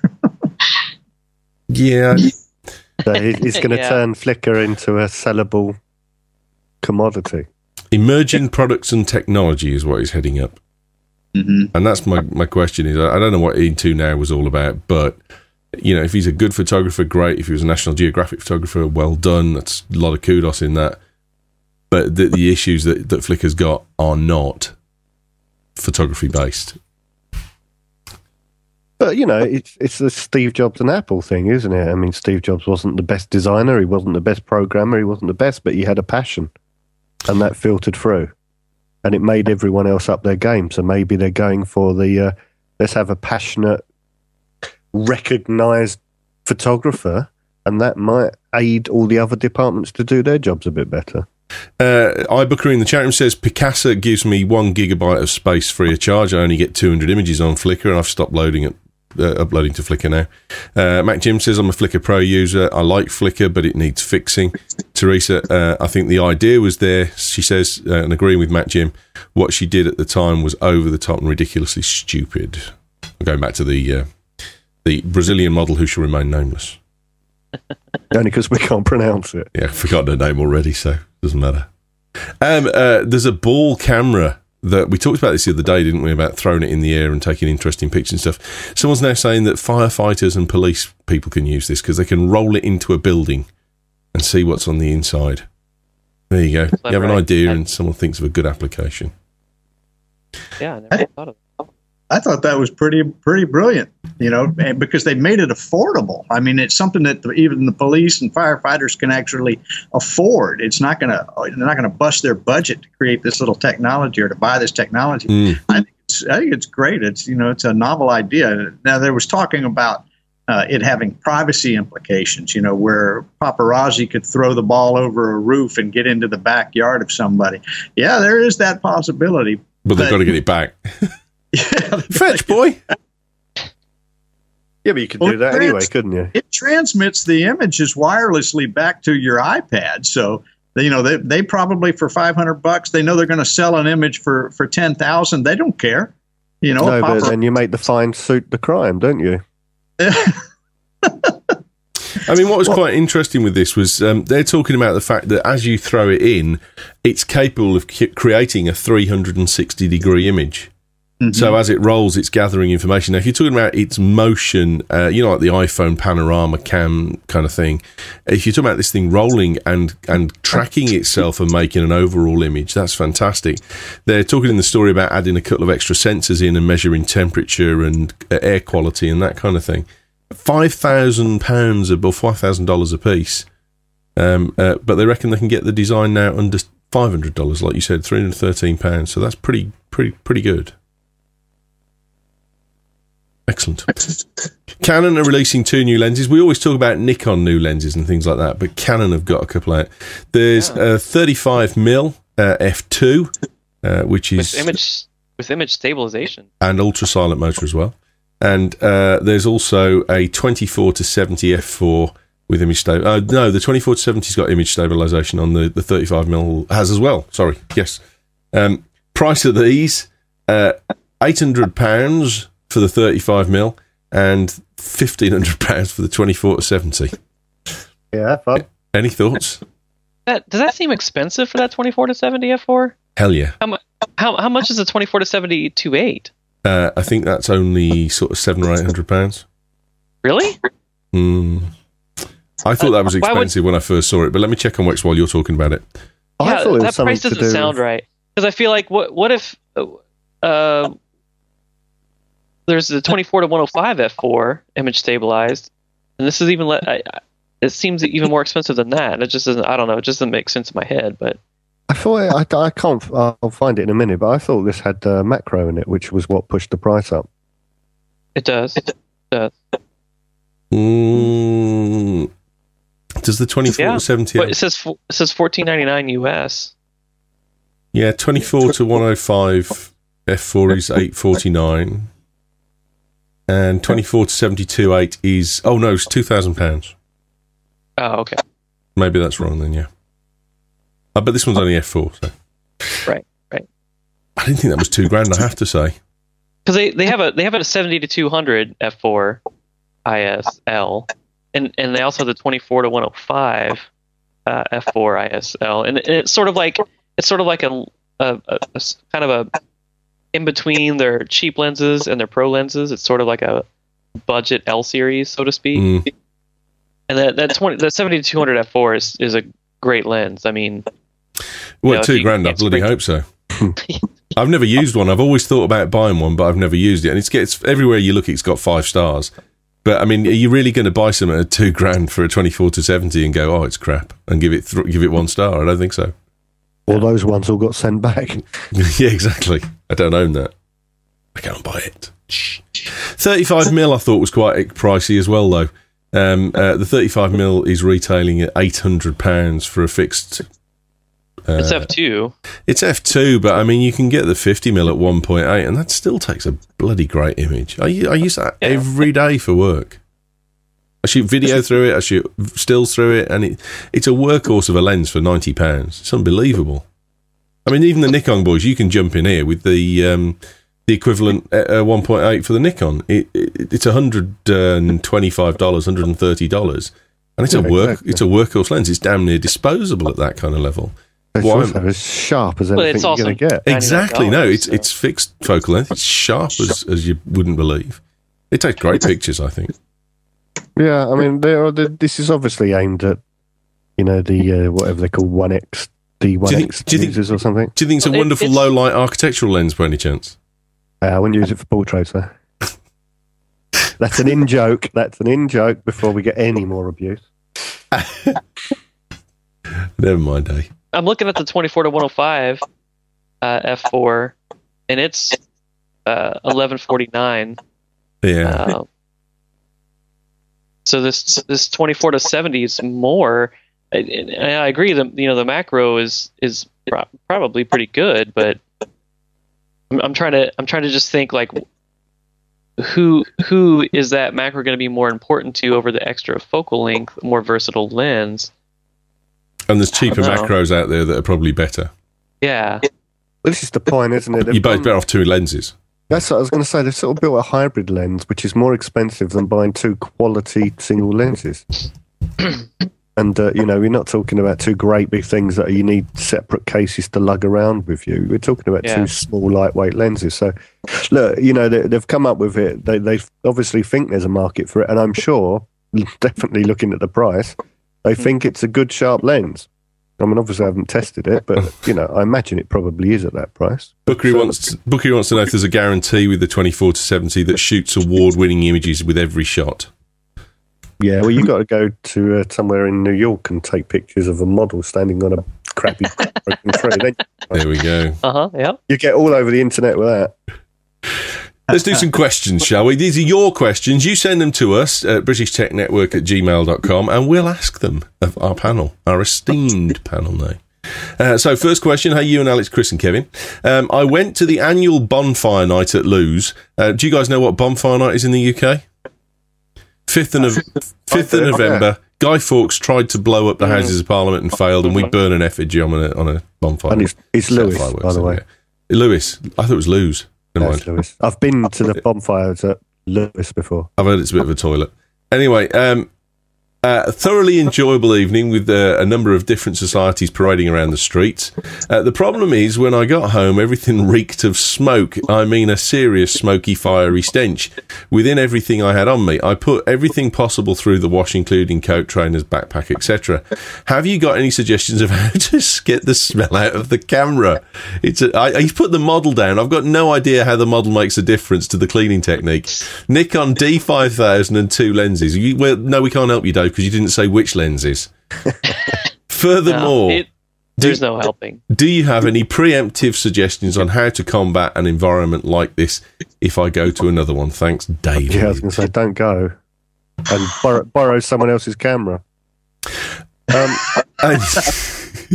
Yeah, So he- he's going to Yeah. turn Flickr into a sellable commodity. emerging products and technology is what he's heading up. Mm-hmm. And that's my, my question is, I don't know what Into Now was all about, but, you know, if he's a good photographer, great. If he was a National Geographic photographer, well done. That's a lot of kudos in that. But the, the issues that, that Flickr's got are not photography-based. But, you know, it's it's the Steve Jobs and Apple thing, isn't it? I mean, Steve Jobs wasn't the best designer, he wasn't the best programmer, he wasn't the best, but he had a passion. And that filtered through. And it made everyone else up their game. So maybe they're going for the, uh, let's have a passionate, recognised photographer, and that might aid all the other departments to do their jobs a bit better. Uh, iBooker in the chat room says, Picasa gives me one gigabyte of space free of charge. I only get two hundred images on Flickr, and I've stopped loading it. Uh, uploading to Flickr now. Uh, Mac Jim says, I'm a Flickr Pro user. I like Flickr, but it needs fixing. Teresa, uh, I think the idea was there. She says, uh, and agreeing with Mac Jim, what she did at the time was over the top and ridiculously stupid. Going back to the uh, the Brazilian model who shall remain nameless. Only because we can't pronounce it. Yeah, I forgot her name already, so it doesn't matter. Um, uh, there's a ball camera that we talked about this the other day, didn't we, about throwing it in the air and taking interesting pictures and stuff. Someone's now saying that firefighters and police people can use this because they can roll it into a building and see what's on the inside. There you go. You have an right. idea and someone thinks of a good application. Yeah, I never thought of that. I thought that was pretty pretty brilliant, you know, and because they made it affordable. I mean, it's something that the, even the police and firefighters can actually afford. It's not going to they're not going to bust their budget to create this little technology or to buy this technology. Mm. I think it's I think it's great. It's you know it's a novel idea. Now there was talking about uh, it having privacy implications. You know, where paparazzi could throw the ball over a roof and get into the backyard of somebody. Yeah, there is that possibility. But they've got to get it back. Yeah, Fetch, boy. Yeah, but you could Well, do that trans- anyway, couldn't you? it transmits the images wirelessly back to your iPad. So, you know, they, they probably for five hundred bucks, they know they're going to sell an image for, for ten thousand. They don't care. You know, No, but Papa- then you make the fine suit the crime, don't you? I mean, what was quite interesting with this was um, they're talking about the fact that as you throw it in, it's capable of c- creating a three hundred sixty degree image. Mhm. So as it rolls, it's gathering information. Now, if you're talking about its motion, uh, you know, like the iPhone panorama cam kind of thing, if you're talking about this thing rolling and, and tracking itself and making an overall image, that's fantastic. They're talking in the story about adding a couple of extra sensors in and measuring temperature and uh, air quality and that kind of thing. five thousand pounds or five thousand dollars a piece. Um, uh, but they reckon they can get the design now under five hundred dollars, like you said, three hundred thirteen pounds. So that's pretty, pretty, pretty good. Excellent. Canon are releasing two new lenses. We always talk about Nikon new lenses and things like that, but Canon have got a couple out. There's yeah. a thirty-five millimeter uh, f two, uh, which is with image with image stabilization and ultra silent motor as well. And uh, there's also a twenty-four to seventy f four with image stable. Uh, no, the twenty-four to seventy's got image stabilization on the the thirty-five millimeter has as well. Sorry, yes. Um, price of these uh, eight hundred pounds for the thirty-five millimeter and fifteen hundred pounds for the twenty-four to seventy. Yeah, fun. Any thoughts? That does that seem expensive for that twenty-four to seventy f four? Hell yeah. How much? How how much is the twenty-four to seventy two eight? Uh, I think that's only sort of seven or eight hundred pounds. Really? Mm. I thought that was expensive would, when I first saw it, but let me check on Wix while you're talking about it. Yeah, I thought it was that price doesn't do sound with... right. Because I feel like what what if uh, there's the twenty-four to one oh five f four image stabilized, and this is even le- I, I, it seems even more expensive than that. It just doesn't. I don't know. It just doesn't make sense in my head. But I thought I, I can't. I'll find it in a minute. But I thought this had uh, macro in it, which was what pushed the price up. It does. It does. Mm, does the twenty-four yeah. to seventy? But it says it says fourteen ninety-nine U S. Yeah, twenty-four to one oh five f four is eight forty-nine, and twenty-four to seventy-two eight is oh no, it's two thousand pounds. Oh, okay. Maybe that's wrong then. Yeah. Uh, but this one's only f four. So. Right, right. I didn't think that was two grand. I have to say, because they, they have a they have a seventy to two hundred f four I S L, and and they also have the twenty-four to one oh five uh, f four I S L, and, and it's sort of like it's sort of like a, a, a, a kind of a in between their cheap lenses and their pro lenses. It's sort of like a budget L series, so to speak. Mm. And that that twenty the seventy to two hundred f four is is a great lens. I mean. Well, you know, two grand, I bloody hope so. I've never used one. I've always thought about buying one, but I've never used it. And it's, it's everywhere you look, it's got five stars. But, I mean, are you really going to buy something at two grand for a twenty-four to seventy and go, oh, it's crap, and give it th- give it one star? I don't think so. All those ones all got sent back. Yeah, exactly. I don't own that. I can't buy it. thirty-five mil I thought was quite pricey as well, though. Um, uh, the thirty-five mil is retailing at eight hundred pounds for a fixed... Uh, it's f two. It's f two, but I mean, you can get the fifty mil at one point eight, and that still takes a bloody great image. I, I use that yeah. every day for work. I shoot video through it, I shoot stills through it, and it, it's a workhorse of a lens for ninety pounds. It's unbelievable. I mean, even the Nikon boys, you can jump in here with the um, the equivalent uh, one point eight for the Nikon. It, it, it's one hundred twenty-five dollars, one hundred thirty dollars, and it's yeah, a work exactly. it's a workhorse lens. It's damn near disposable at that kind of level. It's also as sharp as anything you're going to get. Exactly. No, it's so. it's fixed focal length. It's sharp as, as you wouldn't believe. It takes great pictures, I think. Yeah, I mean, are, this is obviously aimed at, you know, the uh, whatever they call one X, the one X users or something. Do you think it's a well, wonderful it, low light architectural lens by any chance? Uh, I wouldn't use it for portraits, though. That's an in joke. That's an in joke before we get any more abuse. Never mind, eh? I'm looking at the twenty-four to one oh five uh, f four, and it's uh, eleven forty-nine. Yeah. Uh, so this this twenty-four to seventy is more. And I agree that you know the macro is is pro- probably pretty good, but I'm, I'm trying to I'm trying to just think like who who is that macro going to be more important to over the extra focal length, more versatile lens. And there's cheaper macros out there that are probably better. Yeah. This is the point, isn't it? They've You're both done, better off two lenses. That's what I was going to say. They've sort of built a hybrid lens, which is more expensive than buying two quality single lenses. And, uh, you know, we're not talking about two great big things that you need separate cases to lug around with you. We're talking about yeah. two small, lightweight lenses. So, look, you know, they, they've come up with it. They, they obviously think there's a market for it. And I'm sure, definitely looking at the price, they think it's a good, sharp lens. I mean, obviously I haven't tested it, but, you know, I imagine it probably is at that price. Bookery so, wants to, Bookery wants to know if there's a guarantee with the twenty-four to seventy that shoots award-winning images with every shot. Yeah, well, you've got to go to uh, somewhere in New York and take pictures of a model standing on a crappy broken tree. Then, there we go. Uh-huh, yeah. You get all over the internet with that. Let's do some questions, shall we? These are your questions. You send them to us at british tech network at gmail dot com, and we'll ask them of our panel, our esteemed panel now. Uh, so, first question. Hey, you and Alex, Chris and Kevin. Um, I went to the annual bonfire night at Lewes. Uh, do you guys know what bonfire night is in the U K? fifth of, no- fifth of November. Guy Fawkes tried to blow up the Houses of Parliament and failed, and we burn an effigy on a, on a bonfire. And it's, it's Lewis, by the way. Lewis. I thought it was Lewes. Never mind. Lewis. I've been to the bonfires at Lewis before. I've heard it's a bit of a toilet. Anyway, um, uh, a thoroughly enjoyable evening with uh, a number of different societies parading around the streets. Uh, the problem is, when I got home, everything reeked of smoke. I mean, a serious smoky, fiery stench within everything I had on me. I put everything possible through the wash, including coat, trainers, backpack, et cetera. Have you got any suggestions of how to get the smell out of the camera? It's a, I, I put the model down. I've got no idea how the model makes a difference to the cleaning technique. Nikon D five thousand and two lenses. You, well, no, we can't help you, Dave, because you didn't say which lenses. Furthermore, no, it, there's do, no helping. Do you have any preemptive suggestions on how to combat an environment like this if I go to another one? Thanks, Dave. Yeah, I was going to say, don't go and borrow, borrow someone else's camera. Um, it's,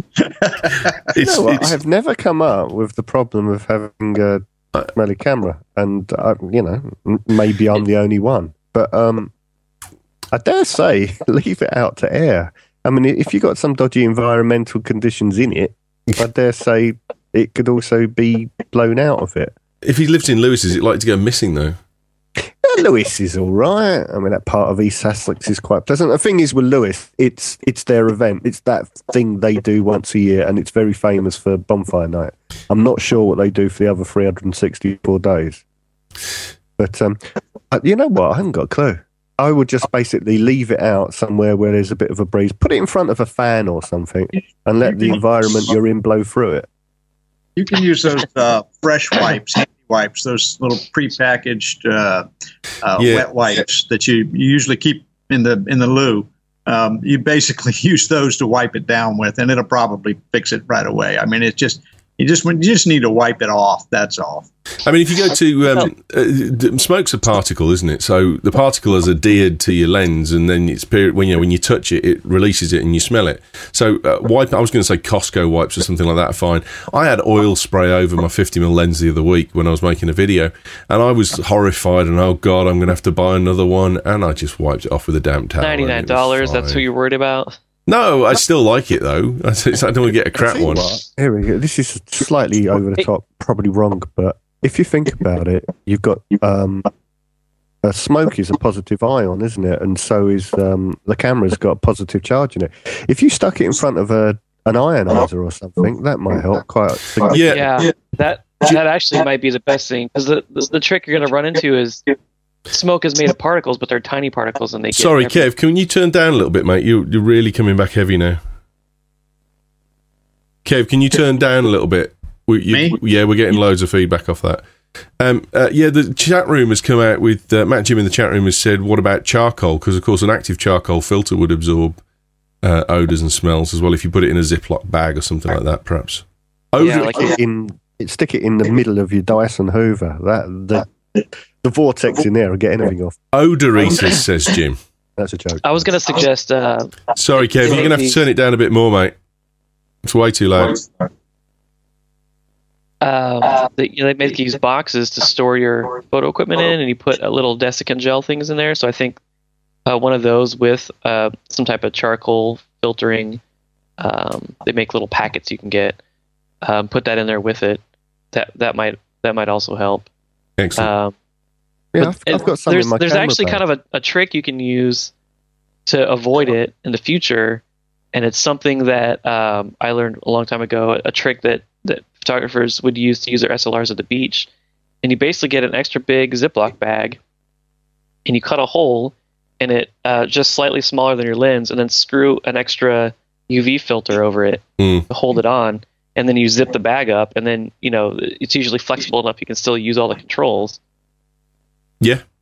you know what? I have never come up with the problem of having a smelly camera, and uh, you know, maybe I'm the only one, but um. I dare say, leave it out to air. I mean, if you've got some dodgy environmental conditions in it, I dare say it could also be blown out of it. If he lived in Lewis, is it likely to go missing, though? Yeah, Lewis is all right. I mean, that part of East Sussex is quite pleasant. The thing is with Lewis, it's it's their event. It's that thing they do once a year, and it's very famous for bonfire night. I'm not sure what they do for the other three hundred sixty-four days. But um, you know what? I haven't got a clue. I would just basically leave it out somewhere where there's a bit of a breeze. Put it in front of a fan or something and let the environment you're in blow through it. You can use those uh, fresh wipes, handy wipes, those little prepackaged uh, uh, yeah. wet wipes that you, you usually keep in the in the loo. Um, you basically use those to wipe it down with, and it'll probably fix it right away. I mean, it's just you just you just need to wipe it off. That's all. I mean, if you go to um, uh, smoke's a particle, isn't it? So the particle is adhered to your lens, and then it's when you know, when you touch it, it releases it, and you smell it. So uh, wipe. I was going to say Costco wipes or something like that. Fine. I had oil spray over my fifty mil lens the other week when I was making a video, and I was horrified. And oh god, I'm going to have to buy another one. And I just wiped it off with a damp towel. Ninety nine dollars. That's who you're worried about. No, I still like it though. I don't want to get a crap one. Here we go. This is slightly over the top, probably wrong, but if you think about it, you've got um, uh, smoke is a positive ion, isn't it? And so is um, the camera's got a positive charge in it. If you stuck it in front of a an ionizer or something, that might help quite. Yeah, yeah. That that actually might be the best thing, because the, the the trick you're going to run into is smoke is made of particles, but they're tiny particles, and they. Sorry, get every- Kev, can you turn down a little bit, mate? You, you're really coming back heavy now. Kev, can you turn down a little bit? We, you, Me? Yeah, we're getting loads of feedback off that. Um, uh, yeah, the chat room has come out with uh, Matt Jim in the chat room has said, "What about charcoal?" Because of course, an active charcoal filter would absorb uh, odors and smells as well if you put it in a Ziploc bag or something like that, perhaps. Odor- Yeah, like it in stick it in the middle of your Dyson Hoover. That the the vortex in there will get anything off. Odoresis, says Jim. That's a joke. I was going to suggest. Uh, Sorry, Kev, you're going to have to turn it down a bit more, mate. It's way too loud. Um, they, you know, they make these boxes to store your photo equipment in, and you put a little desiccant gel things in there. So I think uh, one of those with uh, some type of charcoal filtering. Um, they make little packets you can get. Um, put that in there with it. That that might that might also help. Excellent. Um, Yeah, I've, I've got some there's in my there's camera actually bag. kind of a, a trick you can use to avoid it in the future, and it's something that um, I learned a long time ago. A trick that that photographers would use to use their S L Rs at the beach, and you basically get an extra big Ziploc bag, and you cut a hole in it uh, just slightly smaller than your lens, and then screw an extra U V filter over it Mm. to hold it on, and then you zip the bag up, and then you know it's usually flexible enough you can still use all the controls. Yeah.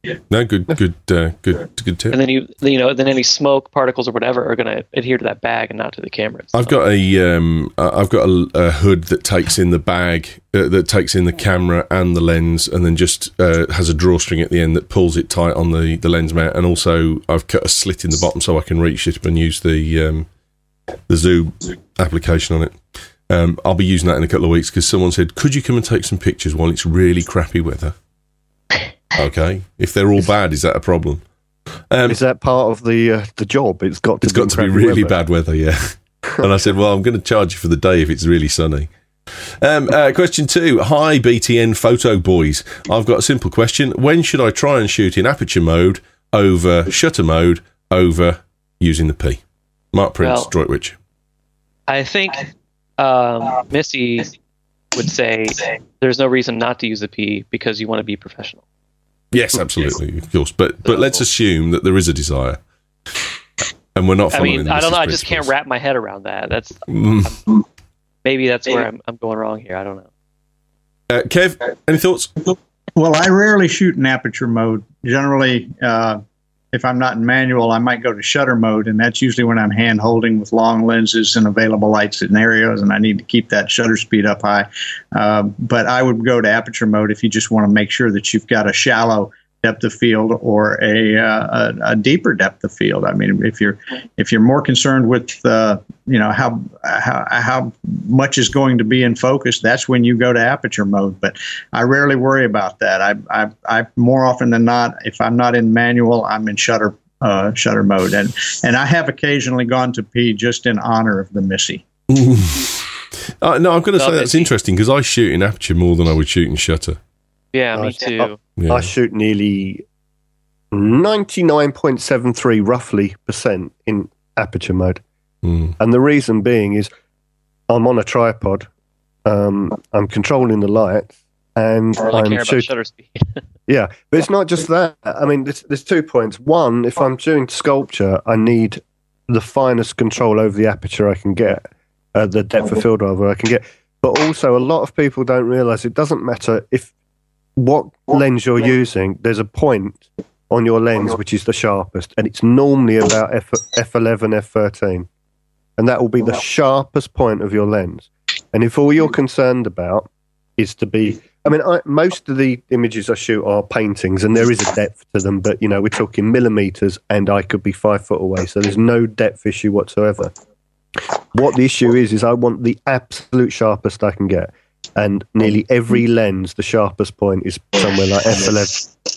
No, good, good, uh, good, good tip. And then you, you know, then any smoke particles or whatever are going to adhere to that bag and not to the camera. So. I've got a, um, I've got a, a hood that takes in the bag, uh, that takes in the camera and the lens, and then just uh, has a drawstring at the end that pulls it tight on the, the lens mount. And also, I've cut a slit in the bottom so I can reach it and use the um, the zoom application on it. Um, I'll be using that in a couple of weeks because someone said, "Could you come and take some pictures while it's really crappy weather?" Okay, if they're all bad, is that a problem? Um, is that part of the uh, the job? It's got to it's be got to be really weather. bad weather, yeah. And I said, well, I'm going to charge you for the day if it's really sunny. Um, uh, question two. Hi, B T N photo boys. I've got a simple question. When should I try and shoot in aperture mode over shutter mode over using the P? Mark Prince, well, Droitwich. I think um, Missy would say there's no reason not to use the P because you want to be professional. Yes, absolutely, of course. But but let's assume that there is a desire, and we're not I following. mean, I don't know. I just principles. can't wrap my head around that. That's Mm. maybe that's where I'm, I'm going wrong here. I don't know. Uh, Kev, any thoughts? Well, I rarely shoot in aperture mode. Generally, uh, if I'm not in manual, I might go to shutter mode, and that's usually when I'm hand holding with long lenses and available light scenarios, and I need to keep that shutter speed up high. Uh, but I would go to aperture mode if you just want to make sure that you've got a shallow depth of field or a, uh, a, a deeper depth of field. I mean, if you're if you're more concerned with uh, you know how, how how much is going to be in focus, that's when you go to aperture mode. But I rarely worry about that. I I, I more often than not, if I'm not in manual, I'm in shutter uh, shutter mode, and and I have occasionally gone to P just in honor of the Missy. uh, no, I've got to say that's interesting because I shoot in aperture more than I would shoot in shutter. Yeah, me I- too. Yeah. I shoot nearly ninety-nine point seven three roughly percent in aperture mode. Mm. And the reason being is I'm on a tripod, um, I'm controlling the lights, and I I'm care about shooting. shutter speed. Yeah, but it's not just that. I mean, there's, there's two points. One, if I'm doing sculpture, I need the finest control over the aperture I can get, uh, the depth of field rather I can get. But also, a lot of people don't realise it doesn't matter if what lens you're using. There's a point on your lens which is the sharpest, and it's normally about F, F11, F thirteen, and that will be the sharpest point of your lens. And if all you're concerned about is to be, I mean, I, most of the images I shoot are paintings, and there is a depth to them, but you know, we're talking millimeters, and I could be five foot away, so there's no depth issue whatsoever. What the issue is is I want the absolute sharpest I can get. And nearly every lens, the sharpest point is somewhere like F eleven,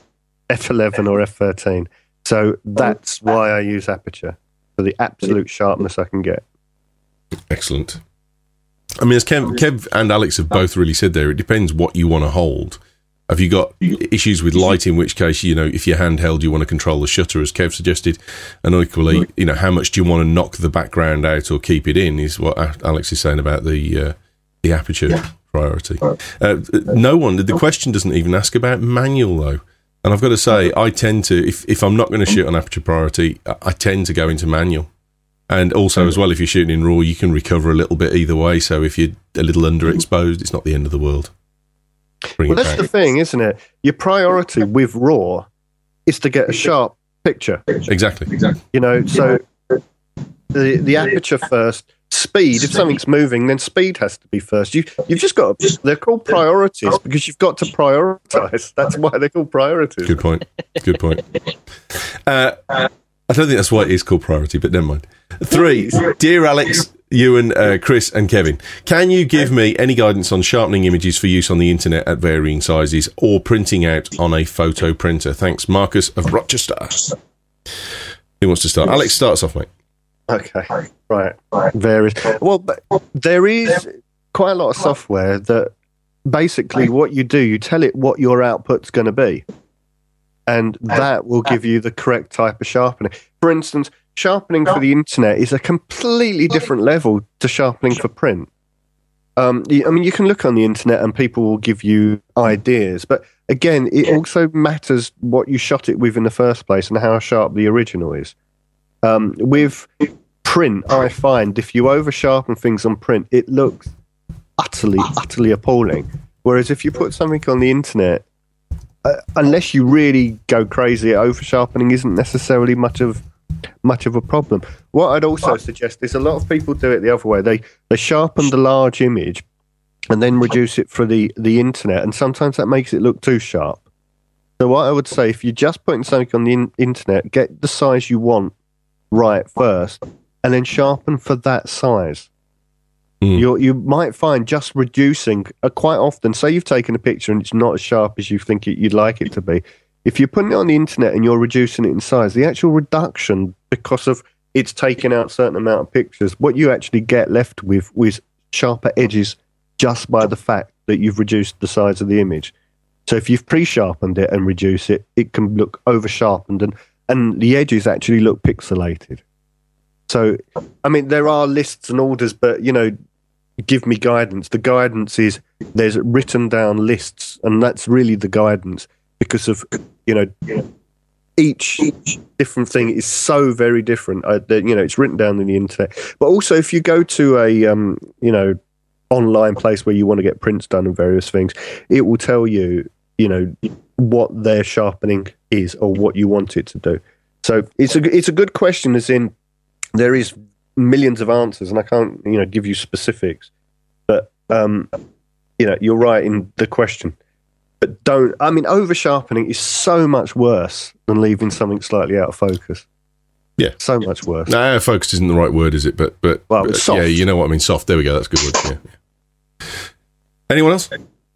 F eleven or F thirteen. So that's why I use aperture, for the absolute sharpness I can get. Excellent. I mean, as Kev, Kev and Alex have both really said there, it depends what you want to hold. Have you got issues with light, in which case, you know, if you're handheld, you want to control the shutter, as Kev suggested, and equally, you know, how much do you want to knock the background out or keep it in is what Alex is saying about the uh, the aperture priority. Uh, no one, the question doesn't even ask about manual, though. And I've got to say, I tend to, if, if I'm not going to shoot on aperture priority, I tend to go into manual. And also, as well, if you're shooting in RAW, you can recover a little bit either way. So if you're a little underexposed, it's not the end of the world. Bring Well, it that's back. the thing, isn't it? Your priority with RAW is to get a sharp picture. Exactly. Exactly. You know, so the the aperture first. Speed, if something's moving, then speed has to be first. You, you've just got to, they're called priorities because you've got to prioritize. That's why they're called priorities. Good point. Good point. Uh, I don't think that's why it is called priority, but never mind. Three, dear Alex, Ewan, uh, Chris, and Kevin, can you give me any guidance on sharpening images for use on the internet at varying sizes or printing out on a photo printer? Thanks, Marcus of Rochester. Who wants to start? Alex, start us off, mate. Okay, right. Various. Well, but there is quite a lot of software that basically what you do, you tell it what your output's going to be, and that will give you the correct type of sharpening. For instance, sharpening for the internet is a completely different level to sharpening for print. Um, I mean, you can look on the internet and people will give you ideas, but again, it also matters what you shot it with in the first place and how sharp the original is. Um, with print, I find if you over sharpen things on print, it looks utterly, utterly appalling. Whereas if you put something on the internet, uh, unless you really go crazy, over sharpening isn't necessarily much of much of a problem. What I'd also suggest is a lot of people do it the other way. They they sharpen the large image and then reduce it for the, the internet, and sometimes that makes it look too sharp. So what I would say, if you're just putting something on the in- internet, get the size you want right first, and then sharpen for that size. Mm. You you might find just reducing, uh, quite often, say you've taken a picture and it's not as sharp as you think it, you'd like it to be. If you're putting it on the internet and you're reducing it in size, the actual reduction, because of it's taking out a certain amount of pictures, what you actually get left with is sharper edges just by the fact that you've reduced the size of the image. So if you've pre-sharpened it and reduce it, it can look over-sharpened, and, and the edges actually look pixelated. So, I mean, there are lists and orders, but, you know, give me guidance. The guidance is there's written down lists, and that's really the guidance, because of, you know, each different thing is so very different. Uh, that, you know, it's written down on the internet. But also, if you go to a, um, you know, online place where you want to get prints done and various things, it will tell you, you know, what their sharpening is or what you want it to do. So it's a it's a good question, as in there is millions of answers, and I can't, you know, give you specifics. But um, you know, you're right in the question. But don't. I mean, over sharpening is so much worse than leaving something slightly out of focus. Yeah, so much worse. No, out of focus isn't the right word, is it? But but, well, but soft. Yeah, you know what I mean. Soft. There we go. That's a good word. Yeah. yeah. Anyone else?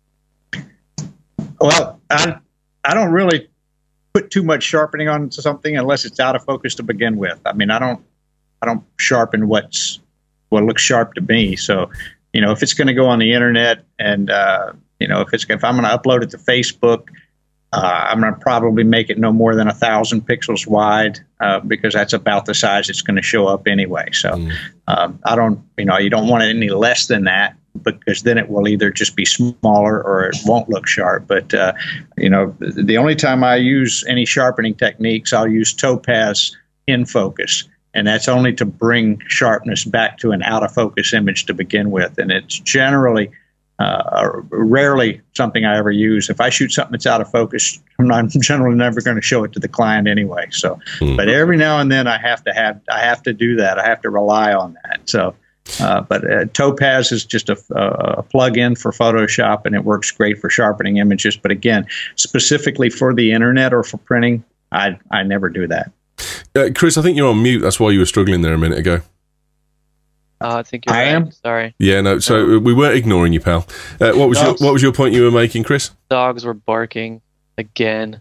Well, I I don't really put too much sharpening on something unless it's out of focus to begin with. I mean, I don't I don't sharpen what's what looks sharp to me. So, you know, if it's going to go on the internet, and uh, you know, if it's if I'm going to upload it to Facebook, uh, I'm going to probably make it no more than a thousand pixels wide, uh, because that's about the size it's going to show up anyway. So, mm. um, I don't, you know, you don't want it any less than that, because then it will either just be smaller or it won't look sharp. But, uh, you know, the only time I use any sharpening techniques, I'll use Topaz in focus. And that's only to bring sharpness back to an out-of-focus image to begin with. And it's generally, uh, rarely something I ever use. If I shoot something that's out of focus, I'm, not, I'm generally never going to show it to the client anyway. So, mm-hmm. But every now and then I have to have, I have to do that. I have to rely on that. So, Uh, but uh, Topaz is just a, a plug-in for Photoshop, and it works great for sharpening images. But again, specifically for the internet or for printing, I I never do that. Uh, Chris, I think you're on mute. That's why you were struggling there a minute ago. Uh, I think you're I right. am. Sorry. Yeah, no. So no. we weren't ignoring you, pal. Uh, what was your What was your point you were making, Chris? Dogs were barking again.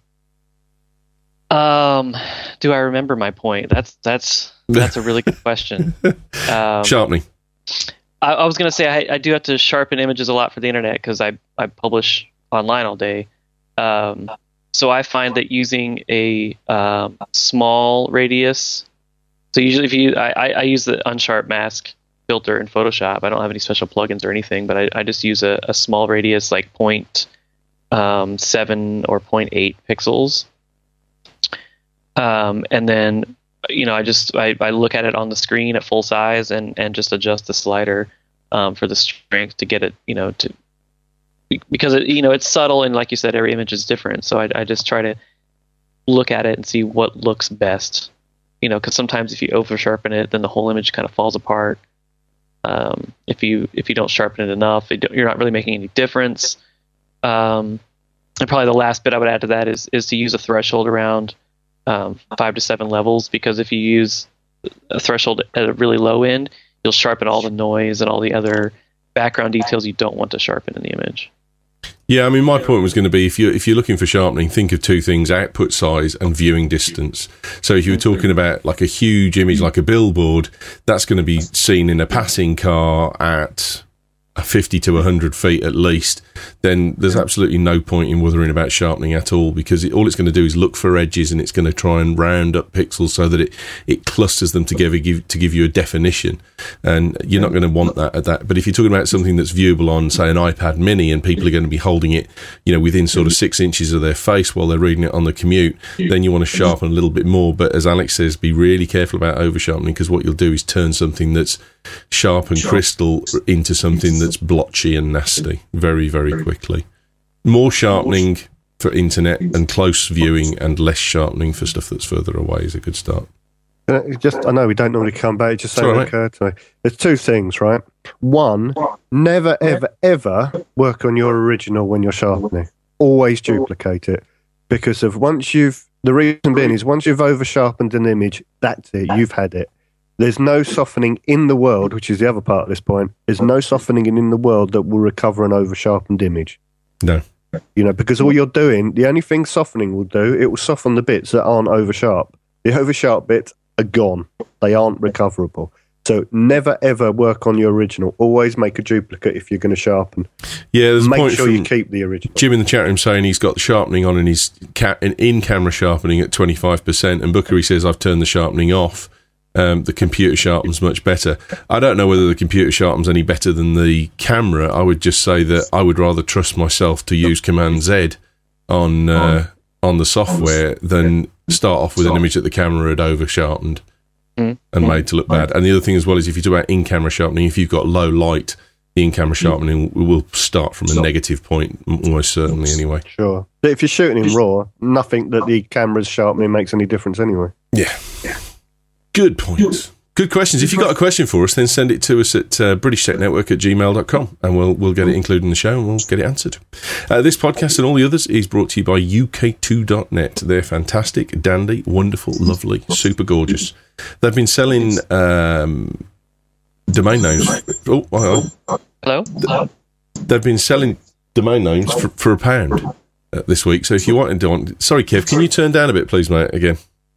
Um, do I remember my point? That's that's that's a really good question. Um, Sharpening. I, I was going to say I, I do have to sharpen images a lot for the internet because I, I publish online all day. Um, so I find that using a um, small radius. So usually, if you I, I use the unsharp mask filter in Photoshop. I don't have any special plugins or anything, but I, I just use a, a small radius like point um, seven or point eight pixels. Um, and then, you know, I just I, I look at it on the screen at full size and, and just adjust the slider um, for the strength to get it, you know, to because it, you know, it's subtle, and like you said, every image is different. So I, I just try to look at it and see what looks best, you know, because sometimes if you over sharpen it, then the whole image kind of falls apart. Um, if you if you don't sharpen it enough, it, you're not really making any difference. Um, and probably the last bit I would add to that is is to use a threshold around Um, five to seven levels, because if you use a threshold at a really low end, you'll sharpen all the noise and all the other background details you don't want to sharpen in the image. Yeah, I mean, my point was going to be, if you're, if you're looking for sharpening, think of two things: output size and viewing distance. So if you were talking about like a huge image, like a billboard, that's going to be seen in a passing car at fifty to one hundred feet at least, then there's absolutely no point in wuthering about sharpening at all, because it, all it's going to do is look for edges, and it's going to try and round up pixels so that it, it clusters them together give, to give you a definition, and you're not going to want that at that. But if you're talking about something that's viewable on, say, an iPad mini, and people are going to be holding it, you know, within sort of six inches of their face while they're reading it on the commute, then you want to sharpen a little bit more. But as Alex says, be really careful about over sharpening, because what you'll do is turn something that's sharp and crystal into something that's blotchy and nasty very, very quickly. More sharpening for internet and close viewing, and less sharpening for stuff that's further away is a good start. Uh, Just, I know we don't normally come back. Just something Sorry, occurred to me. There's two things, right? One, never, ever, ever work on your original when you're sharpening. Always duplicate it, because of once you've. The reason being is once you've over sharpened an image, that's it. You've had it. There's no softening in the world, which is the other part of this point. There's no softening in the world that will recover an over sharpened image. No. You know, because all you're doing, the only thing softening will do, it will soften the bits that aren't over sharp. The over sharp bits are gone. They aren't recoverable. So never ever work on your original. Always make a duplicate if you're going to sharpen. Yeah, there's a Make point sure from you keep the original. Jim in the chat room saying he's got the sharpening on and he's ca- in-camera sharpening at twenty-five percent, and Bookery says I've turned the sharpening off. Um, the computer sharpens much better. I don't know whether the computer sharpens any better than the camera. I would just say that I would rather trust myself to use Command Z on uh, on the software than start off with an image that the camera had over sharpened and made to look bad. And the other thing as well is if you talk about in-camera sharpening, if you've got low light, the in-camera sharpening will start from a negative point, almost certainly anyway. Sure. But if you're shooting in RAW, nothing that the camera's sharpening makes any difference anyway. Yeah. Good point. Good questions. If you've got a question for us, then send it to us at uh, british tech network at gmail dot com and we'll we'll get it included in the show and we'll get it answered. Uh, this podcast and all the others is brought to you by U K two dot net. They're fantastic, dandy, wonderful, lovely, super gorgeous. They've been selling um, domain names. Oh, hello. Hello? Hello? They've been selling domain names for, for a pound uh, this week. So if you wanted to... Sorry, Kev, can you turn down a bit, please, mate, again?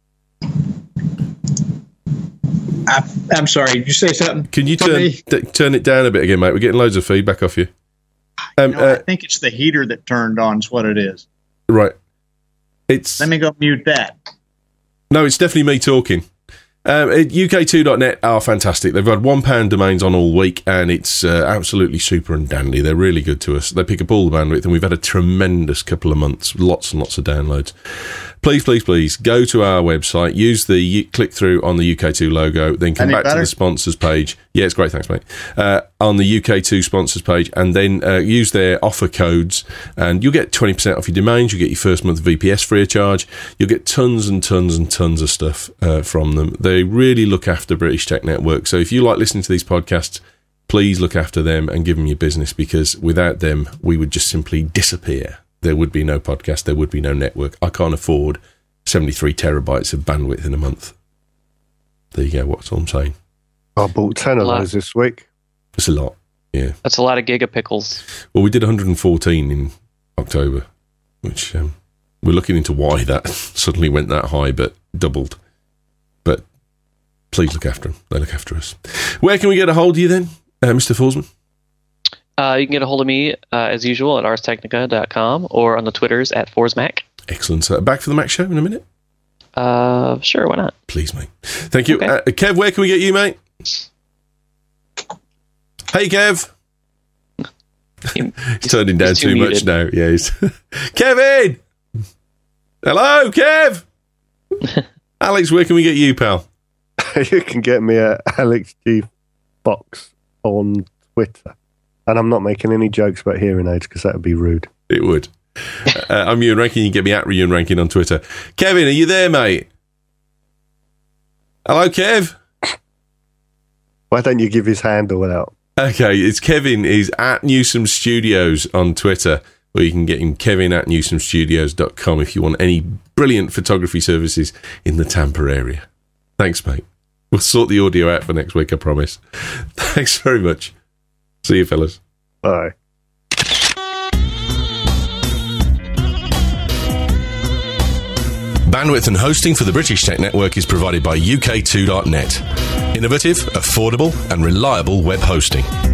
I, I'm sorry. Did you say something? Can you turn d- turn it down a bit again, mate? We're getting loads of feedback off you. Um, no, I uh, think it's the heater that turned on is what it is. right. It's Let me go mute that. no, it's definitely me talking. Um, U K two dot net are fantastic. They've had one pound domains on all week, and it's uh, absolutely super and dandy. They're really good to us. They pick up all the bandwidth, and we've had a tremendous couple of months. Lots and lots of downloads. Please, please, please go to our website. Use the U- click through on the U K two logo. Then come Any back better? to the sponsors page. Yeah, it's great. Thanks, mate. Uh, on the U K two sponsors page, and then uh, use their offer codes, and you'll get twenty percent off your domains. You get your first month of V P S free of charge. You'll get tons and tons and tons of stuff uh, from them. They really look after British Tech Network. So if you like listening to these podcasts, please look after them and give them your business, because without them, we would just simply disappear. There would be no podcast. There would be no network. I can't afford seventy-three terabytes of bandwidth in a month. There you go. What's all I'm saying? I bought ten of those this week. It's a lot. Yeah. That's a lot of gigapickles. Well, we did one hundred fourteen in October, which um, we're looking into why that suddenly went that high, but doubled. But please look after them. They look after us. Where can we get a hold of you then, uh, Mister Forsman? Uh, you can get a hold of me, uh, as usual, at ars technica dot com or on the Twitters at forsmac. Excellent. Uh, back for the Mac Show in a minute? Uh, sure, why not? Please, mate. Thank you. Okay. Uh, Kev, where can we get you, mate? Hey, Kev. He- He's turning down he's too, too much muted. now. Yeah, he's Kevin! Hello, Kev! Alex, where can we get you, pal? You can get me at Alex G Fox on Twitter. And I'm not making any jokes about hearing aids because that would be rude. It would. Uh, I'm Ewan Rankin. You can get me at Ewan Rankin on Twitter. Kevin, are you there, mate? Hello, Kev? Why don't you give his handle out? Okay, it's Kevin is at Newsom Studios on Twitter, or you can get him Kevin at newsom studios dot com if you want any brilliant photography services in the Tampa area. Thanks, mate. We'll sort the audio out for next week, I promise. Thanks very much. See you, fellas. Bye. Bandwidth and hosting for the British Tech Network is provided by U K two dot net. Innovative, affordable, and reliable web hosting.